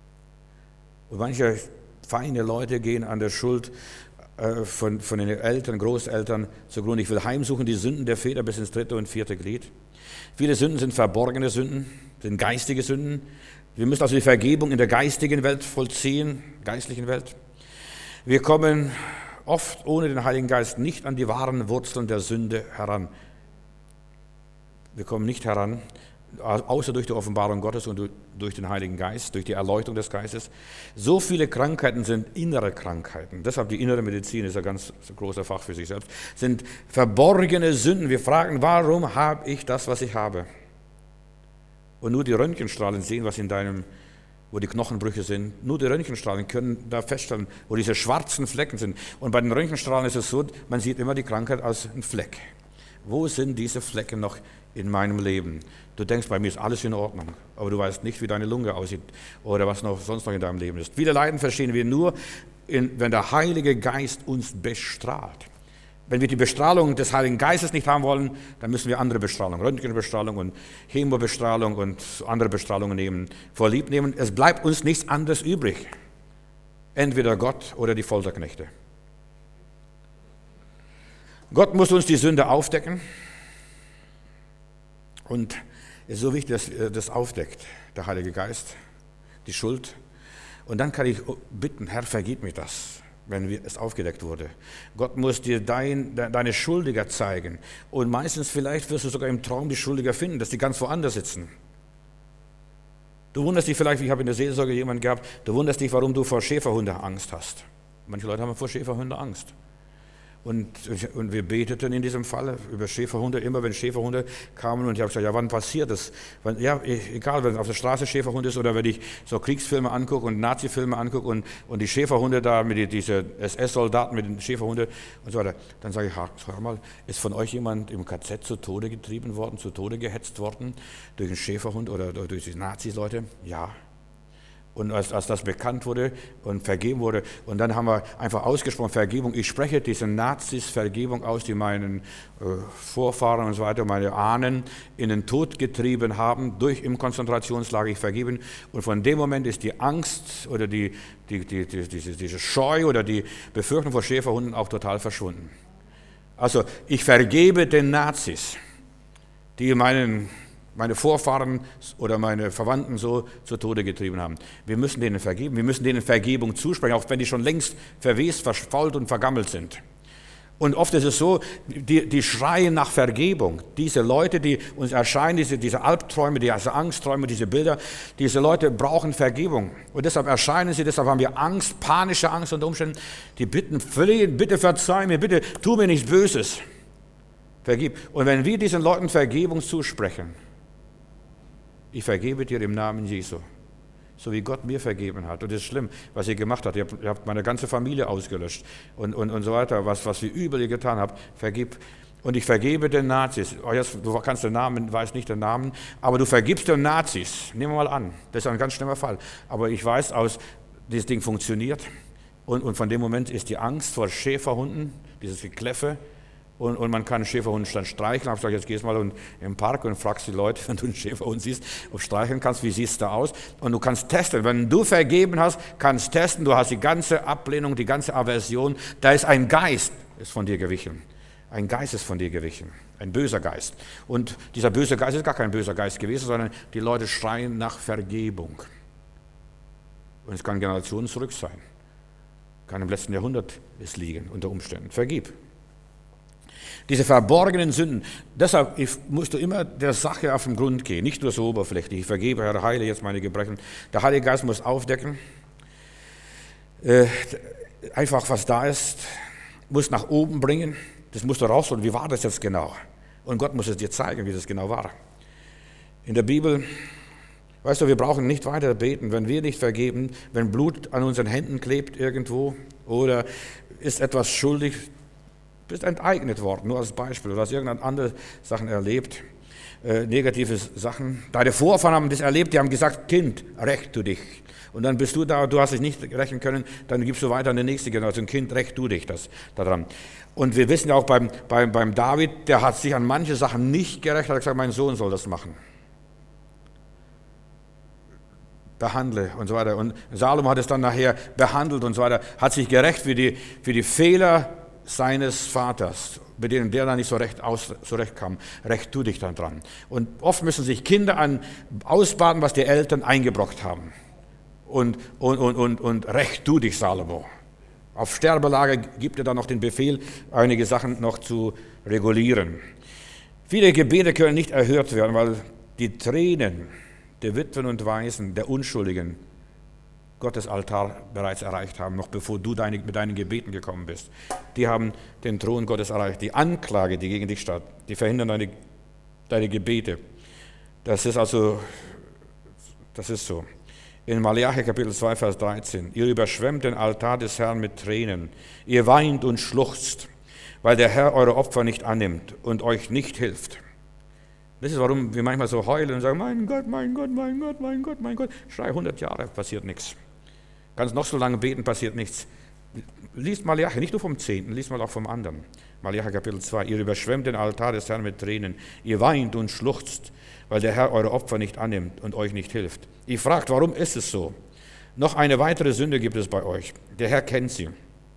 Und manche feine Leute gehen an der Schuld von den Eltern, Großeltern zugrunde. Ich will heimsuchen die Sünden der Väter bis ins 3. und 4. Glied. Viele Sünden sind verborgene Sünden, sind geistige Sünden. Wir müssen also die Vergebung in der geistigen Welt vollziehen, geistlichen Welt. Wir kommen oft ohne den Heiligen Geist nicht an die wahren Wurzeln der Sünde heran. Wir kommen nicht heran, außer durch die Offenbarung Gottes und durch den Heiligen Geist, durch die Erleuchtung des Geistes. So viele Krankheiten sind innere Krankheiten. Deshalb die innere Medizin ist ein ganz großer Fach für sich selbst. Sind verborgene Sünden. Wir fragen, warum habe ich das, was ich habe? Und nur die Röntgenstrahlen sehen, was in deinem, wo die Knochenbrüche sind. Nur die Röntgenstrahlen können da feststellen, wo diese schwarzen Flecken sind. Und bei den Röntgenstrahlen ist es so, man sieht immer die Krankheit als einen Fleck. Wo sind diese Flecken noch in meinem Leben? Du denkst, bei mir ist alles in Ordnung, aber du weißt nicht, wie deine Lunge aussieht oder was sonst noch in deinem Leben ist. Viele Leiden verstehen wir nur, wenn der Heilige Geist uns bestrahlt. Wenn wir die Bestrahlung des Heiligen Geistes nicht haben wollen, dann müssen wir andere Bestrahlung, Röntgenbestrahlung und Chemobestrahlung und andere Bestrahlungen vorlieb nehmen. Es bleibt uns nichts anderes übrig. Entweder Gott oder die Folterknechte. Gott muss uns die Sünde aufdecken. Und es ist so wichtig, dass er das aufdeckt, der Heilige Geist, die Schuld. Und dann kann ich bitten, Herr, vergib mir das, wenn es aufgedeckt wurde. Gott muss dir deine Schuldiger zeigen. Und meistens vielleicht wirst du sogar im Traum die Schuldiger finden, dass die ganz woanders sitzen. Du wunderst dich vielleicht, ich habe in der Seelsorge jemanden gehabt, du wunderst dich, warum du vor Schäferhunden Angst hast. Manche Leute haben vor Schäferhunden Angst. Und wir beteten in diesem Fall über Schäferhunde, immer wenn Schäferhunde kamen, und ich habe gesagt, ja, wann passiert das? Ja, egal, wenn auf der Straße Schäferhund ist oder wenn ich so Kriegsfilme angucke und Nazi-Filme angucke und die Schäferhunde da, mit diese SS-Soldaten mit den Schäferhunden und so weiter, dann sage ich, hör mal, ist von euch jemand im KZ zu Tode getrieben worden, zu Tode gehetzt worden durch einen Schäferhund oder durch die Nazis-Leute? Ja. Und als das bekannt wurde und vergeben wurde, und dann haben wir einfach ausgesprochen, Vergebung, ich spreche diesen Nazis Vergebung aus, die meinen Vorfahren und so weiter, meine Ahnen in den Tod getrieben haben, im Konzentrationslager, ich vergebe. Und von dem Moment ist die Angst oder diese Scheu oder die Befürchtung vor Schäferhunden auch total verschwunden. Also ich vergebe den Nazis, die meine Vorfahren oder meine Verwandten so zu Tode getrieben haben. Wir müssen denen vergeben, wir müssen denen Vergebung zusprechen, auch wenn die schon längst verwest, verfault und vergammelt sind. Und oft ist es so, die schreien nach Vergebung. Diese Leute, die uns erscheinen, diese Albträume, diese Angstträume, diese Bilder, diese Leute brauchen Vergebung. Und deshalb erscheinen sie, deshalb haben wir Angst, panische Angst unter Umständen. Die bitten, flehen, bitte verzeih mir, bitte tu mir nichts Böses. Vergib. Und wenn wir diesen Leuten Vergebung zusprechen, ich vergebe dir im Namen Jesu, so wie Gott mir vergeben hat. Und es ist schlimm, was ihr gemacht habt. Ihr habt meine ganze Familie ausgelöscht und so weiter, was wir übel getan habt. Vergib. und ich vergebe den Nazis. Du kannst den Namen, weiß nicht den Namen, aber du vergibst den Nazis. Nehmen wir mal an, das ist ein ganz schlimmer Fall. Aber ich weiß, dieses Ding funktioniert und von dem Moment ist die Angst vor Schäferhunden, dieses Gekläffe, und man kann einen Schäferhund dann streicheln. Ich habe gesagt, jetzt gehst du mal im Park und fragst die Leute, wenn du einen Schäferhund siehst, ob du streicheln kannst, wie siehst du aus? Und du kannst testen. Wenn du vergeben hast, kannst testen, du hast die ganze Ablehnung, die ganze Aversion. Da ist ein Geist, ist von dir gewichen. Ein Geist ist von dir gewichen. Ein böser Geist. Und dieser böse Geist ist gar kein böser Geist gewesen, sondern die Leute schreien nach Vergebung. Und es kann Generationen zurück sein. Kann im letzten Jahrhundert es liegen, unter Umständen. Vergib. Diese verborgenen Sünden, deshalb musst du immer der Sache auf den Grund gehen, nicht nur so oberflächlich. Ich vergebe, Herr, heile jetzt meine Gebrechen. Der Heilige Geist muss aufdecken, einfach was da ist, muss nach oben bringen, das musst du rausholen, wie war das jetzt genau? Und Gott muss es dir zeigen, wie das genau war. In der Bibel, weißt du, wir brauchen nicht weiter beten, wenn wir nicht vergeben, wenn Blut an unseren Händen klebt irgendwo oder ist etwas schuldig, bist enteignet worden, nur als Beispiel, oder hast irgendeine andere Sachen erlebt, negative Sachen. Deine Vorfahren haben das erlebt, die haben gesagt, Kind, rächt du dich. Und dann bist du da, du hast dich nicht rächen können, dann gibst du weiter an die nächste Generation, Kind, rächt du dich daran. Und wir wissen ja auch beim David, der hat sich an manche Sachen nicht gerecht, hat gesagt, mein Sohn soll das machen. Behandle und so weiter. Und Salomo hat es dann nachher behandelt und so weiter, hat sich gerecht für die Fehler seines Vaters, mit denen der dann nicht so recht kam. Recht tu dich dann dran. Und oft müssen sich Kinder ausbaden, was die Eltern eingebrockt haben. Und recht tu dich, Salomo. Auf Sterbelage gibt er dann noch den Befehl, einige Sachen noch zu regulieren. Viele Gebete können nicht erhört werden, weil die Tränen der Witwen und Waisen, der Unschuldigen, Gottes Altar bereits erreicht haben, noch bevor du mit deinen Gebeten gekommen bist. Die haben den Thron Gottes erreicht. Die Anklage, die gegen dich steht, die verhindern deine Gebete. Das ist so. In Malachi Kapitel 2, Vers 13. Ihr überschwemmt den Altar des Herrn mit Tränen. Ihr weint und schluchzt, weil der Herr eure Opfer nicht annimmt und euch nicht hilft. Das ist, warum wir manchmal so heulen und sagen, mein Gott, mein Gott, mein Gott, mein Gott, mein Gott. Schrei 100 Jahre, passiert nichts. Kannst noch so lange beten, passiert nichts. Lies Malachi, nicht nur vom 10., lies mal auch vom anderen. Malachi Kapitel 2. Ihr überschwemmt den Altar des Herrn mit Tränen. Ihr weint und schluchzt, weil der Herr eure Opfer nicht annimmt und euch nicht hilft. Ihr fragt, warum ist es so? Noch eine weitere Sünde gibt es bei euch. Der Herr kennt sie.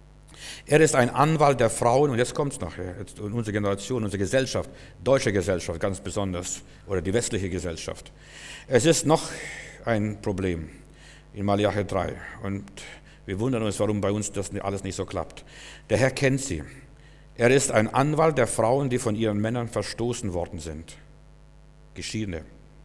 Er ist ein Anwalt der Frauen, und jetzt kommt es nachher, in unsere Generation, unsere Gesellschaft, deutsche Gesellschaft ganz besonders, oder die westliche Gesellschaft. Es ist noch ein Problem in Malachi 3, und wir wundern uns, warum bei uns das alles nicht so klappt. Der Herr kennt sie. Er ist ein Anwalt der Frauen, die von ihren Männern verstoßen worden sind. Geschiedene.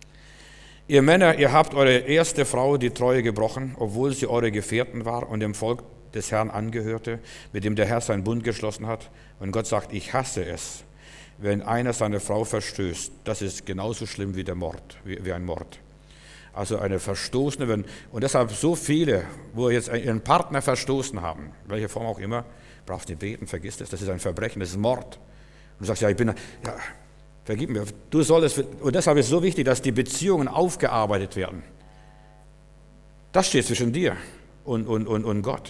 Ihr Männer, ihr habt eure erste Frau die Treue gebrochen, obwohl sie eure Gefährten war und dem Volk des Herrn angehörte, mit dem der Herr seinen Bund geschlossen hat. Und Gott sagt, ich hasse es, wenn einer seine Frau verstößt. Das ist genauso schlimm wie der Mord, wie ein Mord. Also eine Verstoßene, und deshalb so viele, wo jetzt ihren Partner verstoßen haben, welche Form auch immer, brauchst du nicht beten, vergiss das ist ein Verbrechen, das ist Mord. Und du sagst, vergib mir, du sollst, und deshalb ist es so wichtig, dass die Beziehungen aufgearbeitet werden. Das steht zwischen dir und Gott.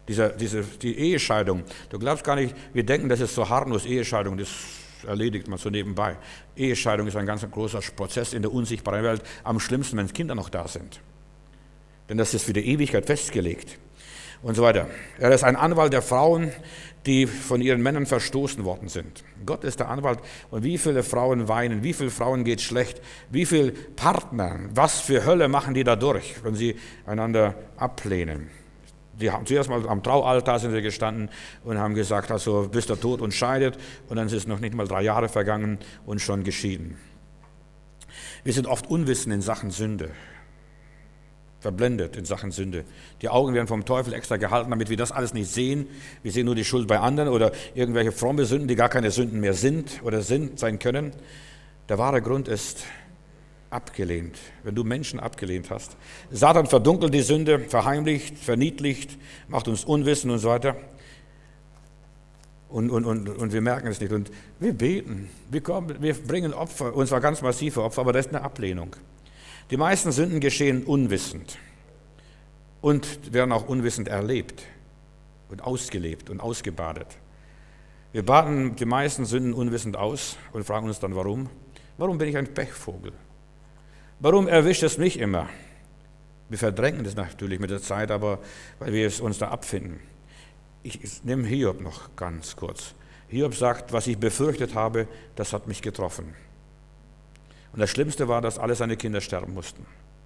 Die Ehescheidung, du glaubst gar nicht, wir denken, das ist so harmlos, Ehescheidung, das erledigt man so nebenbei. Ehescheidung ist ein ganz großer Prozess in der unsichtbaren Welt, am schlimmsten, wenn Kinder noch da sind. Denn das ist für die Ewigkeit festgelegt und so weiter. Er ist ein Anwalt der Frauen, die von ihren Männern verstoßen worden sind. Gott ist der Anwalt, und wie viele Frauen weinen, wie viele Frauen geht schlecht, wie viele Partner, was für Hölle machen die da durch, wenn sie einander ablehnen. Die haben zuerst mal am Traualtar sind sie gestanden und haben gesagt, also bis der Tod uns scheidet, und dann ist noch nicht mal 3 Jahre vergangen und schon geschieden. Wir sind oft unwissend in Sachen Sünde, verblendet in Sachen Sünde. Die Augen werden vom Teufel extra gehalten, damit wir das alles nicht sehen. Wir sehen nur die Schuld bei anderen oder irgendwelche fromme Sünden, die gar keine Sünden mehr sind oder sein können. Der wahre Grund ist abgelehnt, wenn du Menschen abgelehnt hast. Satan verdunkelt die Sünde, verheimlicht, verniedlicht, macht uns unwissend und so weiter. Und wir merken es nicht. Und wir beten, wir bringen Opfer, und zwar ganz massive Opfer, aber das ist eine Ablehnung. Die meisten Sünden geschehen unwissend und werden auch unwissend erlebt und ausgelebt und ausgebadet. Wir baden die meisten Sünden unwissend aus und fragen uns dann, warum? Warum bin ich ein Pechvogel? Warum erwischt es mich immer? Wir verdrängen das natürlich mit der Zeit, aber weil wir es uns da abfinden. Ich nehme Hiob noch ganz kurz. Hiob sagt, was ich befürchtet habe, das hat mich getroffen. Und das Schlimmste war, dass alle seine Kinder sterben mussten.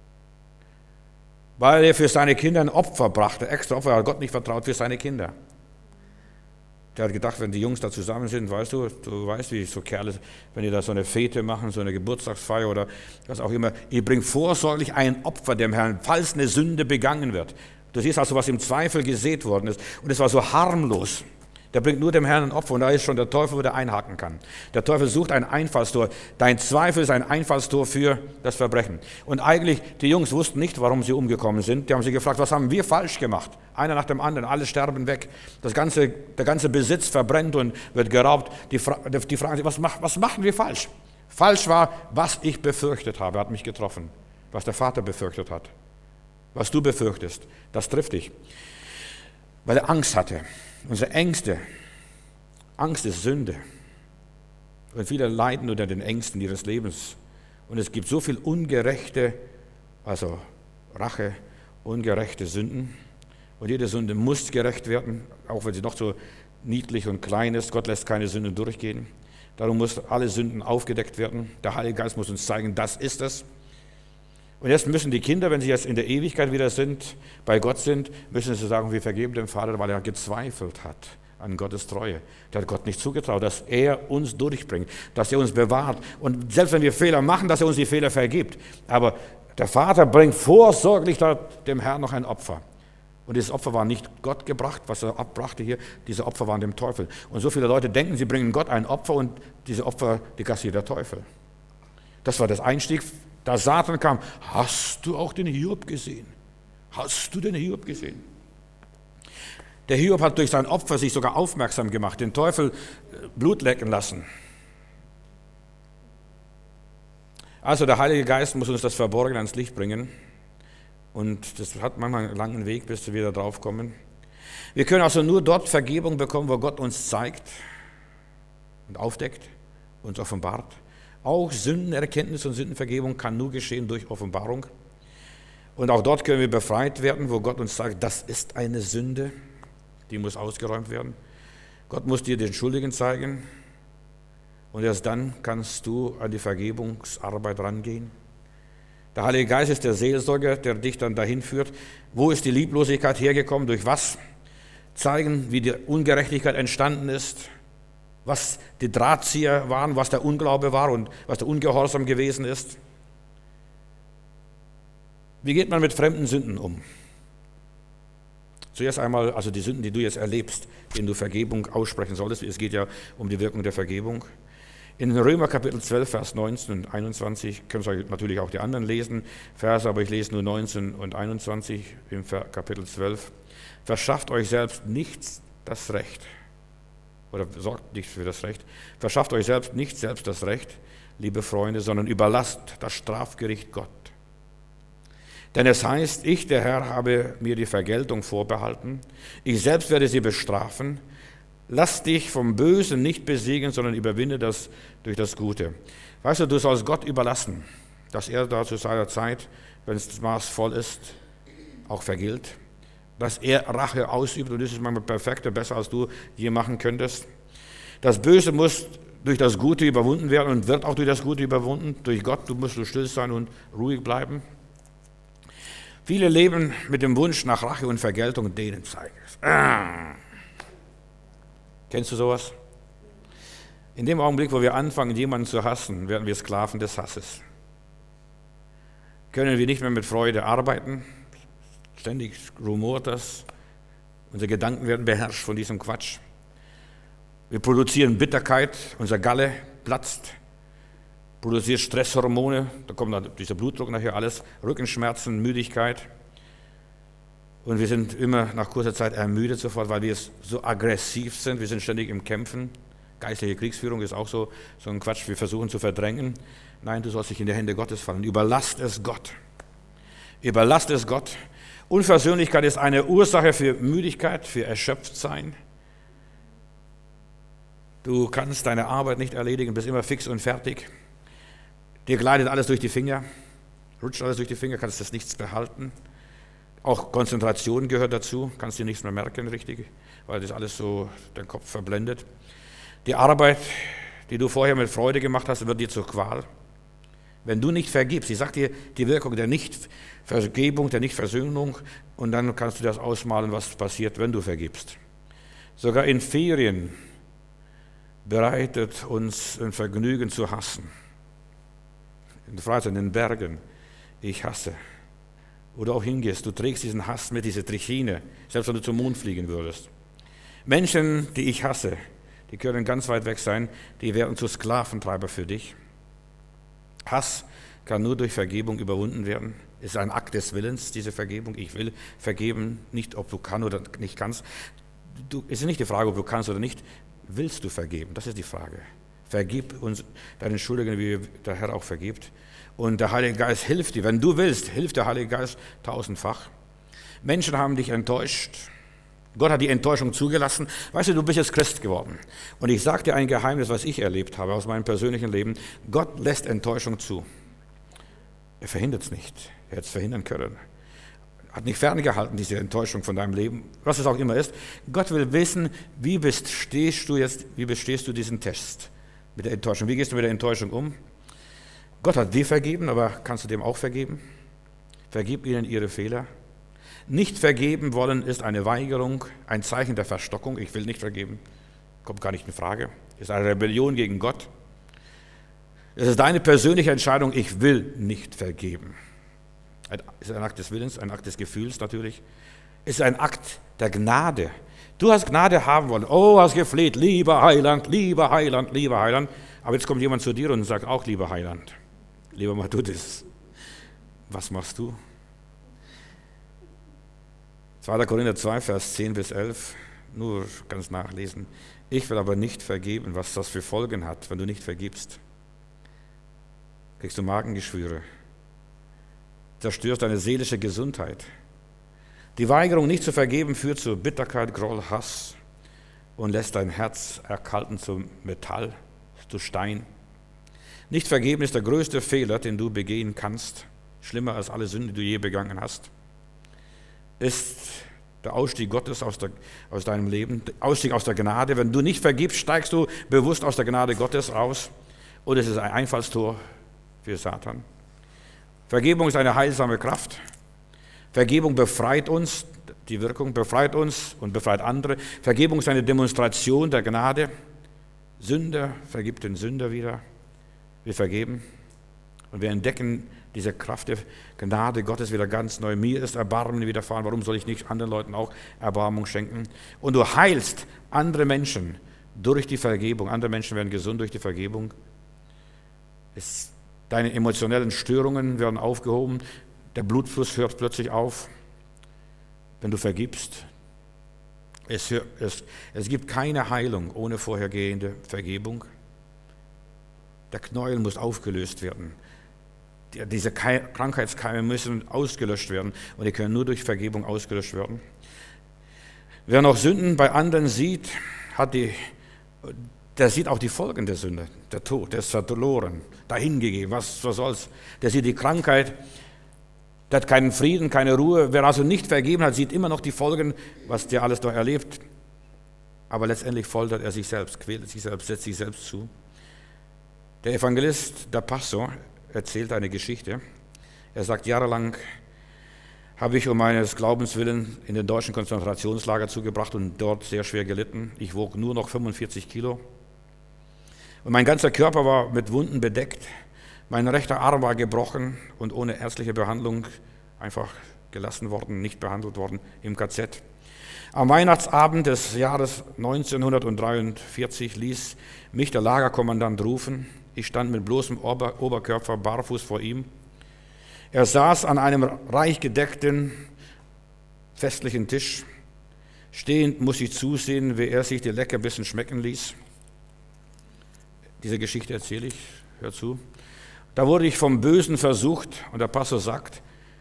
Weil er für seine Kinder ein Opfer brachte, extra Opfer, er hat Gott nicht vertraut für seine Kinder. Der hat gedacht, wenn die Jungs da zusammen sind, weißt du weißt, wie so Kerle, wenn die da so eine Fete machen, so eine Geburtstagsfeier oder was auch immer, ihr bringt vorsorglich ein Opfer dem Herrn, falls eine Sünde begangen wird. Du siehst also, was im Zweifel gesät worden ist. Und es war so harmlos. Der bringt nur dem Herrn ein Opfer und da ist schon der Teufel, wo der einhaken kann. Der Teufel sucht ein Einfallstor. Dein Zweifel ist ein Einfallstor für das Verbrechen. Und eigentlich, die Jungs wussten nicht, warum sie umgekommen sind. Die haben sich gefragt, was haben wir falsch gemacht? Einer nach dem anderen, alle sterben weg. Der ganze Besitz verbrennt und wird geraubt. Die fragen sich, was machen wir falsch? Falsch war, was ich befürchtet habe, hat mich getroffen. Was der Vater befürchtet hat. Was du befürchtest, das trifft dich. Weil er Angst hatte. Unsere Ängste. Angst ist Sünde. Und viele leiden unter den Ängsten ihres Lebens. Und es gibt so viel ungerechte, also Rache, ungerechte Sünden. Und jede Sünde muss gerecht werden, auch wenn sie noch so niedlich und klein ist. Gott lässt keine Sünde durchgehen. Darum muss alle Sünden aufgedeckt werden. Der Heilige Geist muss uns zeigen, das ist es. Und jetzt müssen die Kinder, wenn sie jetzt in der Ewigkeit wieder sind, bei Gott sind, müssen sie sagen, wir vergeben dem Vater, weil er gezweifelt hat an Gottes Treue. Der hat Gott nicht zugetraut, dass er uns durchbringt, dass er uns bewahrt. Und selbst wenn wir Fehler machen, dass er uns die Fehler vergibt. Aber der Vater bringt vorsorglich dem Herrn noch ein Opfer. Und dieses Opfer war nicht Gott gebracht, was er abbrachte hier, diese Opfer waren dem Teufel. Und so viele Leute denken, sie bringen Gott ein Opfer und diese Opfer, die kassiert der Teufel. Das war das Einstieg. Da Satan kam, hast du auch den Hiob gesehen? Hast du den Hiob gesehen? Der Hiob hat durch sein Opfer sich sogar aufmerksam gemacht, den Teufel Blut lecken lassen. Also der Heilige Geist muss uns das Verborgene ans Licht bringen. Und das hat manchmal einen langen Weg, bis wir da drauf kommen. Wir können also nur dort Vergebung bekommen, wo Gott uns zeigt und aufdeckt, uns offenbart. Auch Sündenerkenntnis und Sündenvergebung kann nur geschehen durch Offenbarung. Und auch dort können wir befreit werden, wo Gott uns sagt, das ist eine Sünde, die muss ausgeräumt werden. Gott muss dir den Schuldigen zeigen und erst dann kannst du an die Vergebungsarbeit rangehen. Der Heilige Geist ist der Seelsorger, der dich dann dahin führt. Wo ist die Lieblosigkeit hergekommen? Durch was? Zeigen, wie die Ungerechtigkeit entstanden ist. Was die Drahtzieher waren, was der Unglaube war und was der Ungehorsam gewesen ist. Wie geht man mit fremden Sünden um? Zuerst einmal, also die Sünden, die du jetzt erlebst, denen du Vergebung aussprechen solltest. Es geht ja um die Wirkung der Vergebung. In Römer Kapitel 12, Vers 19 und 21, könnt ihr natürlich auch die anderen lesen, Verse, aber ich lese nur 19 und 21 im Kapitel 12. Verschafft euch selbst nichts das Recht. Oder sorgt nicht für das Recht, verschafft euch selbst nicht selbst das Recht, liebe Freunde, sondern überlasst das Strafgericht Gott. Denn es heißt, ich, der Herr, habe mir die Vergeltung vorbehalten, ich selbst werde sie bestrafen. Lass dich vom Bösen nicht besiegen, sondern überwinde das durch das Gute. Weißt du, du sollst Gott überlassen, dass er da zu seiner Zeit, wenn es das Maß voll ist, auch vergilt. Dass er Rache ausübt und das ist manchmal perfekter, besser als du je machen könntest. Das Böse muss durch das Gute überwunden werden und wird auch durch das Gute überwunden, durch Gott. Du musst still sein und ruhig bleiben. Viele leben mit dem Wunsch nach Rache und Vergeltung und denen zeigen es. Kennst du sowas? In dem Augenblick, wo wir anfangen, jemanden zu hassen, werden wir Sklaven des Hasses. Können wir nicht mehr mit Freude arbeiten? Ständig rumort das. Unsere Gedanken werden beherrscht von diesem Quatsch. Wir produzieren Bitterkeit, unser Galle platzt, produziert Stresshormone, da kommt dann dieser Blutdruck nachher alles, Rückenschmerzen, Müdigkeit. Und wir sind immer nach kurzer Zeit ermüdet sofort, weil wir so aggressiv sind. Wir sind ständig im Kämpfen. Geistliche Kriegsführung ist auch so ein Quatsch. Wir versuchen zu verdrängen. Nein, du sollst dich in die Hände Gottes fallen. Überlasst es Gott. Überlasst es Gott. Unversöhnlichkeit ist eine Ursache für Müdigkeit, für Erschöpftsein. Du kannst deine Arbeit nicht erledigen, bist immer fix und fertig. Dir gleitet alles durch die Finger, rutscht alles durch die Finger, kannst das nichts behalten. Auch Konzentration gehört dazu, kannst dir nichts mehr merken, richtig, weil das alles so den Kopf verblendet. Die Arbeit, die du vorher mit Freude gemacht hast, wird dir zur Qual. Wenn du nicht vergibst, ich sage dir die Wirkung der Nichtvergebung, der Nichtversöhnung, und dann kannst du das ausmalen, was passiert, wenn du vergibst. Sogar in Ferien bereitet uns ein Vergnügen zu hassen. In der Freizeit, in den Bergen, ich hasse. Wo du auch hingehst, du trägst diesen Hass mit, diese Trichine, selbst wenn du zum Mond fliegen würdest. Menschen, die ich hasse, die können ganz weit weg sein, die werden zu Sklaventreiber für dich. Hass kann nur durch Vergebung überwunden werden. Es ist ein Akt des Willens, diese Vergebung. Ich will vergeben, nicht ob du kannst oder nicht kannst. Es ist nicht die Frage, ob du kannst oder nicht. Willst du vergeben? Das ist die Frage. Vergib uns deinen Schuldigen, wie der Herr auch vergibt. Und der Heilige Geist hilft dir. Wenn du willst, hilft der Heilige Geist tausendfach. Menschen haben dich enttäuscht. Gott hat die Enttäuschung zugelassen. Weißt du, du bist jetzt Christ geworden. Und ich sage dir ein Geheimnis, was ich erlebt habe aus meinem persönlichen Leben. Gott lässt Enttäuschung zu. Er verhindert es nicht. Er hätte es verhindern können. Hat nicht ferngehalten, diese Enttäuschung von deinem Leben, was es auch immer ist. Gott will wissen, wie bestehst du diesen Test mit der Enttäuschung? Wie gehst du mit der Enttäuschung um? Gott hat dir vergeben, aber kannst du dem auch vergeben? Vergib ihnen ihre Fehler. Nicht vergeben wollen ist eine Weigerung, ein Zeichen der Verstockung. Ich will nicht vergeben, kommt gar nicht in Frage. Ist eine Rebellion gegen Gott. Es ist deine persönliche Entscheidung, ich will nicht vergeben. Es ist ein Akt des Willens, ein Akt des Gefühls natürlich. Es ist ein Akt der Gnade. Du hast Gnade haben wollen. Oh, hast gefleht, lieber Heiland, lieber Heiland, lieber Heiland. Aber jetzt kommt jemand zu dir und sagt auch, lieber Heiland, lieber mach du das. Was machst du? 2. Korinther 2, Vers 10 bis 11, nur ganz nachlesen. Ich will aber nicht vergeben, was das für Folgen hat, wenn du nicht vergibst. Kriegst du Magengeschwüre, zerstörst deine seelische Gesundheit. Die Weigerung, nicht zu vergeben, führt zu Bitterkeit, Groll, Hass und lässt dein Herz erkalten zum Metall, zu Stein. Nicht vergeben ist der größte Fehler, den du begehen kannst, schlimmer als alle Sünden, die du je begangen hast. Ist der Ausstieg Gottes aus deinem Leben, der Ausstieg aus der Gnade. Wenn du nicht vergibst, steigst du bewusst aus der Gnade Gottes raus und es ist ein Einfallstor für Satan. Vergebung ist eine heilsame Kraft. Vergebung befreit uns, die Wirkung befreit uns und befreit andere. Vergebung ist eine Demonstration der Gnade. Sünder vergibt den Sünder wieder. Wir vergeben und wir entdecken diese Kraft der Gnade Gottes wieder ganz neu. Mir ist Erbarmen widerfahren. Warum soll ich nicht anderen Leuten auch Erbarmung schenken? Und du heilst andere Menschen durch die Vergebung. Andere Menschen werden gesund durch die Vergebung. Deine emotionellen Störungen werden aufgehoben. Der Blutfluss hört plötzlich auf, wenn du vergibst. Es gibt keine Heilung ohne vorhergehende Vergebung. Der Knäuel muss aufgelöst werden. Diese Krankheitskeime müssen ausgelöscht werden und die können nur durch Vergebung ausgelöscht werden. Wer noch Sünden bei anderen sieht, der sieht auch die Folgen der Sünde, der Tod, der ist verloren, dahingegeben, was soll's. Der sieht die Krankheit, der hat keinen Frieden, keine Ruhe. Wer also nicht vergeben hat, sieht immer noch die Folgen, was der alles da erlebt. Aber letztendlich foltert er sich selbst, quält sich selbst, setzt sich selbst zu. Der Evangelist, der Pastor, erzählt eine Geschichte. Er sagt, jahrelang habe ich um meines Glaubens willen in den deutschen Konzentrationslager zugebracht und dort sehr schwer gelitten. Ich wog nur noch 45 Kilo. Und mein ganzer Körper war mit Wunden bedeckt. Mein rechter Arm war gebrochen und ohne ärztliche Behandlung einfach gelassen worden, nicht behandelt worden im KZ. Am Weihnachtsabend des Jahres 1943 ließ mich der Lagerkommandant rufen. Ich stand mit bloßem Oberkörper barfuß vor ihm. Er saß an einem reich gedeckten festlichen Tisch. Stehend muss ich zusehen, wie er sich die Leckerbissen schmecken ließ. Diese Geschichte erzähle ich, hör zu. Da wurde ich vom Bösen versucht und der Pastor sagt,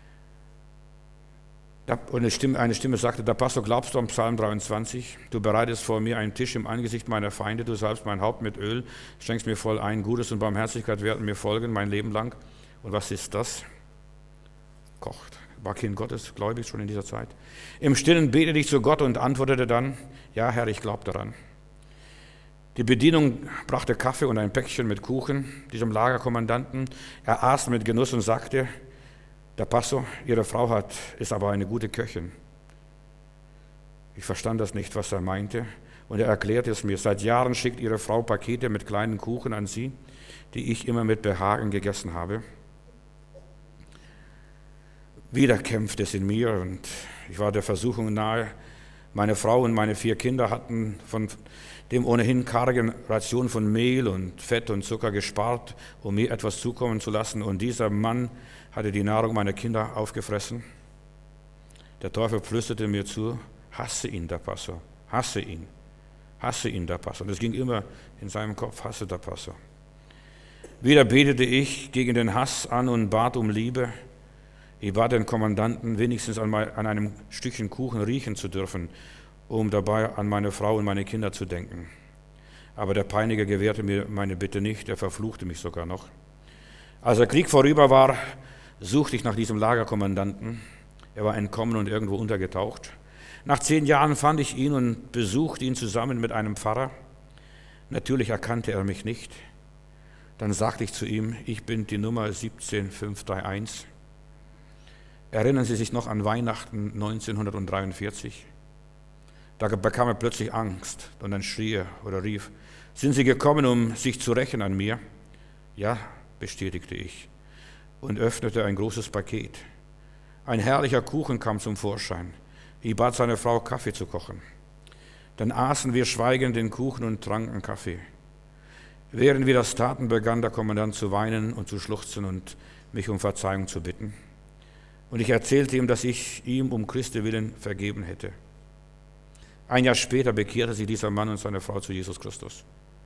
und eine Stimme sagte, der Pastor, glaubst du an Psalm 23? Du bereitest vor mir einen Tisch im Angesicht meiner Feinde, du salbst mein Haupt mit Öl, schenkst mir voll ein, Gutes und Barmherzigkeit werden mir folgen mein Leben lang. Und was ist das? Kocht. War Kind Gottes, gläubig schon in dieser Zeit. Im Stillen betete ich zu Gott und antwortete dann, ja Herr, ich glaube daran. Die Bedienung brachte Kaffee und ein Päckchen mit Kuchen diesem Lagerkommandanten. Er aß mit Genuss und sagte, der Pastor, Ihre Frau ist aber eine gute Köchin. Ich verstand das nicht, was er meinte, und er erklärte es mir. Seit Jahren schickt Ihre Frau Pakete mit kleinen Kuchen an Sie, die ich immer mit Behagen gegessen habe. Wieder kämpfte es in mir und ich war der Versuchung nahe. Meine Frau und meine 4 Kinder hatten von dem ohnehin kargen Ration von Mehl und Fett und Zucker gespart, um mir etwas zukommen zu lassen. Und dieser Mann hatte die Nahrung meiner Kinder aufgefressen. Der Teufel flüsterte mir zu, hasse ihn, der Pastor, hasse ihn, der Pastor. Und das ging immer in seinem Kopf, hasse der Pastor. Wieder betete ich gegen den Hass an und bat um Liebe. Ich bat den Kommandanten, wenigstens an einem Stückchen Kuchen riechen zu dürfen, um dabei an meine Frau und meine Kinder zu denken. Aber der Peiniger gewährte mir meine Bitte nicht, er verfluchte mich sogar noch. Als der Krieg vorüber war, suchte ich nach diesem Lagerkommandanten. Er war entkommen und irgendwo untergetaucht. Nach 10 Jahren fand ich ihn und besuchte ihn zusammen mit einem Pfarrer. Natürlich erkannte er mich nicht. Dann sagte ich zu ihm, ich bin die Nummer 17531. Erinnern Sie sich noch an Weihnachten 1943? Da bekam er plötzlich Angst und dann schrie er oder rief, sind Sie gekommen, um sich zu rächen an mir? Ja, bestätigte ich und öffnete ein großes Paket. Ein herrlicher Kuchen kam zum Vorschein. Ich bat seine Frau, Kaffee zu kochen. Dann aßen wir schweigend den Kuchen und tranken Kaffee. Während wir das taten, begann der Kommandant zu weinen und zu schluchzen und mich um Verzeihung zu bitten. Und ich erzählte ihm, dass ich ihm um Christi willen vergeben hätte. Ein Jahr später bekehrte sich dieser Mann und seine Frau zu Jesus Christus.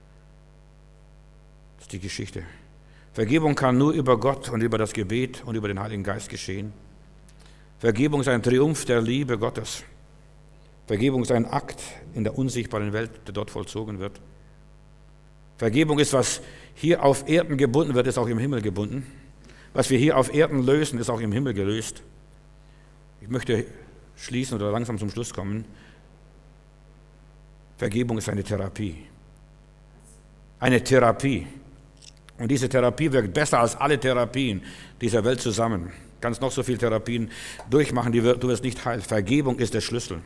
Das ist die Geschichte. Vergebung kann nur über Gott und über das Gebet und über den Heiligen Geist geschehen. Vergebung ist ein Triumph der Liebe Gottes. Vergebung ist ein Akt in der unsichtbaren Welt, der dort vollzogen wird. Vergebung ist, was hier auf Erden gebunden wird, ist auch im Himmel gebunden. Was wir hier auf Erden lösen, ist auch im Himmel gelöst. Ich möchte schließen oder langsam zum Schluss kommen. Vergebung ist eine Therapie. Eine Therapie. Und diese Therapie wirkt besser als alle Therapien dieser Welt zusammen. Du kannst noch so viele Therapien durchmachen, du wirst nicht heil. Vergebung ist der Schlüssel.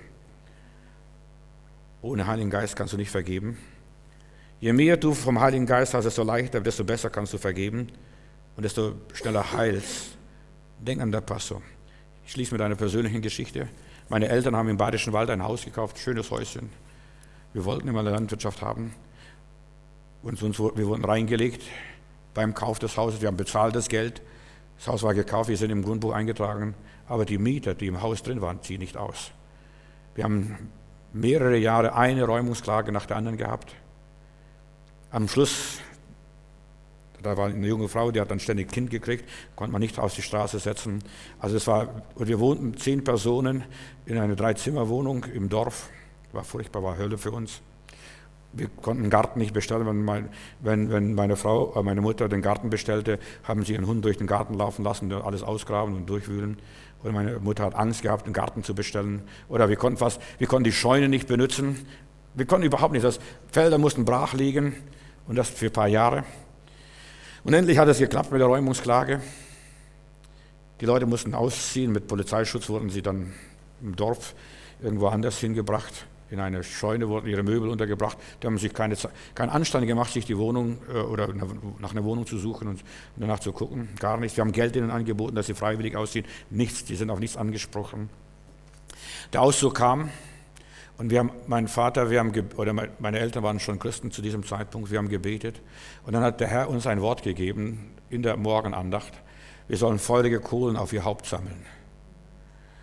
Ohne Heiligen Geist kannst du nicht vergeben. Je mehr du vom Heiligen Geist hast, desto leichter, desto besser kannst du vergeben und desto schneller heilst. Denk an den Pastor. Ich schließe mit einer persönlichen Geschichte. Meine Eltern haben im Badischen Wald ein Haus gekauft, schönes Häuschen. Wir wollten immer eine Landwirtschaft haben und wir wurden reingelegt beim Kauf des Hauses. Wir haben bezahlt das Geld. Das Haus war gekauft, wir sind im Grundbuch eingetragen, aber die Mieter, die im Haus drin waren, ziehen nicht aus. Wir haben mehrere Jahre eine Räumungsklage nach der anderen gehabt. Am Schluss, da war eine junge Frau, die hat dann ständig ein Kind gekriegt, konnte man nicht auf die Straße setzen. Also wir wohnten 10 Personen in einer 3-Zimmer-Wohnung im Dorf. War furchtbar, war Hölle für uns. Wir konnten einen Garten nicht bestellen. Wenn meine Mutter den Garten bestellte, haben sie ihren Hund durch den Garten laufen lassen, alles ausgraben und durchwühlen. Oder meine Mutter hat Angst gehabt, einen Garten zu bestellen. Oder wir konnten die Scheune nicht benutzen. Wir konnten überhaupt nicht. Felder mussten brach liegen und das für ein paar Jahre. Und endlich hat es geklappt mit der Räumungsklage. Die Leute mussten ausziehen. Mit Polizeischutz wurden sie dann im Dorf irgendwo anders hingebracht. In eine Scheune wurden ihre Möbel untergebracht. Die haben sich keinen Anstand gemacht, sich die Wohnung oder nach einer Wohnung zu suchen und danach zu gucken. Gar nichts. Wir haben Geld ihnen angeboten, dass sie freiwillig ausziehen. Nichts. Die sind auf nichts angesprochen. Der Auszug kam und meine Eltern waren schon Christen zu diesem Zeitpunkt. Wir haben gebetet und dann hat der Herr uns ein Wort gegeben in der Morgenandacht. Wir sollen feurige Kohlen auf ihr Haupt sammeln.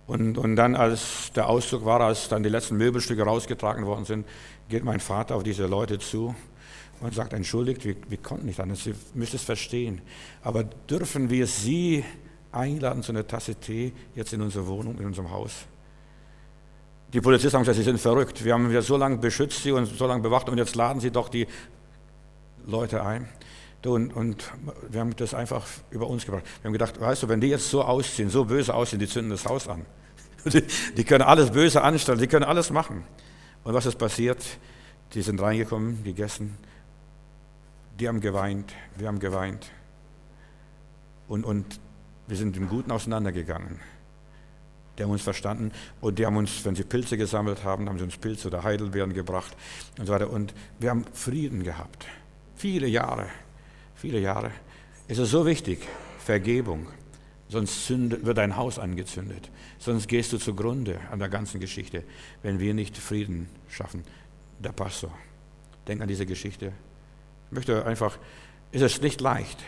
Und dann, als der Auszug war, als dann die letzten Möbelstücke rausgetragen worden sind, geht mein Vater auf diese Leute zu und sagt, entschuldigt, wir konnten nicht anders, ihr müsst es verstehen. Aber dürfen wir Sie einladen zu einer Tasse Tee jetzt in unserer Wohnung, in unserem Haus? Die Polizisten haben gesagt, Sie sind verrückt. Wir haben ja so lange beschützt Sie und so lange bewacht und jetzt laden Sie doch die Leute ein. Und wir haben das einfach über uns gebracht. Wir haben gedacht, weißt du, wenn die jetzt so aussehen, so böse aussehen, die zünden das Haus an. Die können alles Böse anstellen, die können alles machen. Und was ist passiert? Die sind reingekommen, gegessen, die haben geweint, wir haben geweint. Und wir sind im Guten auseinandergegangen. Die haben uns verstanden und die haben uns, wenn sie Pilze gesammelt haben, haben sie uns Pilze oder Heidelbeeren gebracht und so weiter. Und wir haben Frieden gehabt. Viele Jahre. Es ist so wichtig, Vergebung. Sonst wird dein Haus angezündet. Sonst gehst du zugrunde an der ganzen Geschichte, wenn wir nicht Frieden schaffen. Der Pastor, denk an diese Geschichte. Ich möchte einfach, es ist nicht leicht,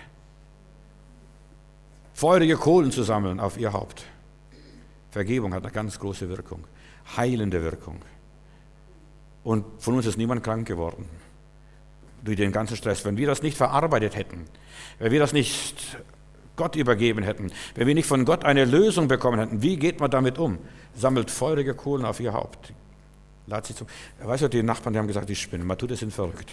feurige Kohlen zu sammeln auf ihr Haupt. Vergebung hat eine ganz große Wirkung, heilende Wirkung. Und von uns ist niemand krank geworden durch den ganzen Stress. Wenn wir das nicht verarbeitet hätten, wenn wir das nicht Gott übergeben hätten, wenn wir nicht von Gott eine Lösung bekommen hätten, wie geht man damit um? Sammelt feurige Kohlen auf ihr Haupt. Lad sie zu. Weißt du, die Nachbarn, die haben gesagt, die spinnen. Matute sind verrückt.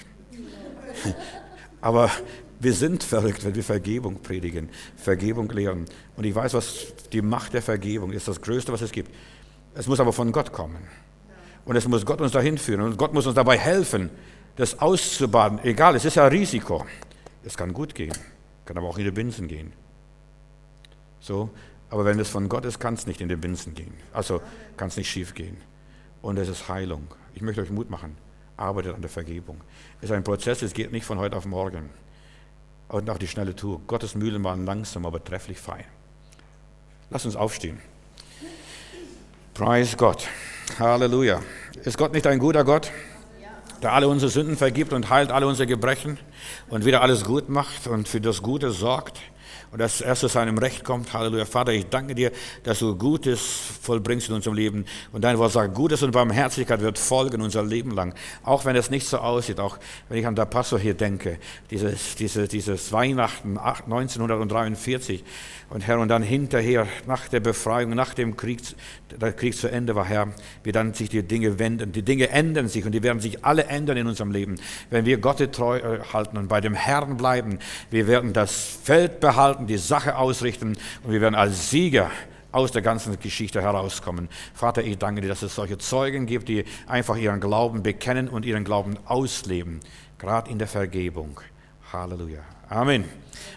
Aber wir sind verrückt, wenn wir Vergebung predigen, Vergebung lehren. Und ich weiß, was die Macht der Vergebung ist, das Größte, was es gibt. Es muss aber von Gott kommen. Und es muss Gott uns dahin führen. Und Gott muss uns dabei helfen, das auszubaden. Egal, es ist ja ein Risiko. Es kann gut gehen, kann aber auch in die Binsen gehen. So, aber wenn es von Gott ist, kann es nicht in die Binsen gehen. Also kann es nicht schief gehen. Und es ist Heilung. Ich möchte euch Mut machen. Arbeitet an der Vergebung. Es ist ein Prozess, es geht nicht von heute auf morgen. Und auch die schnelle Tour. Gottes Mühlen waren langsam, aber trefflich fein. Lass uns aufstehen. Preis Gott. Halleluja. Ist Gott nicht ein guter Gott, der alle unsere Sünden vergibt und heilt alle unsere Gebrechen und wieder alles gut macht und für das Gute sorgt? Und dass erst zu seinem Recht kommt. Halleluja. Vater, ich danke dir, dass du Gutes vollbringst in unserem Leben. Und dein Wort sagt, Gutes und Barmherzigkeit wird folgen unser Leben lang. Auch wenn es nicht so aussieht, auch wenn ich an der Pastor hier denke, dieses Weihnachten 1943 und Herr, und dann hinterher, nach der Befreiung, nach dem Krieg, der Krieg zu Ende war, Herr, wie dann sich die Dinge wenden. Die Dinge ändern sich und die werden sich alle ändern in unserem Leben. Wenn wir Gott treu halten und bei dem Herrn bleiben, wir werden das Feld behalten, die Sache ausrichten und wir werden als Sieger aus der ganzen Geschichte herauskommen. Vater, ich danke dir, dass es solche Zeugen gibt, die einfach ihren Glauben bekennen und ihren Glauben ausleben, gerade in der Vergebung. Halleluja. Amen.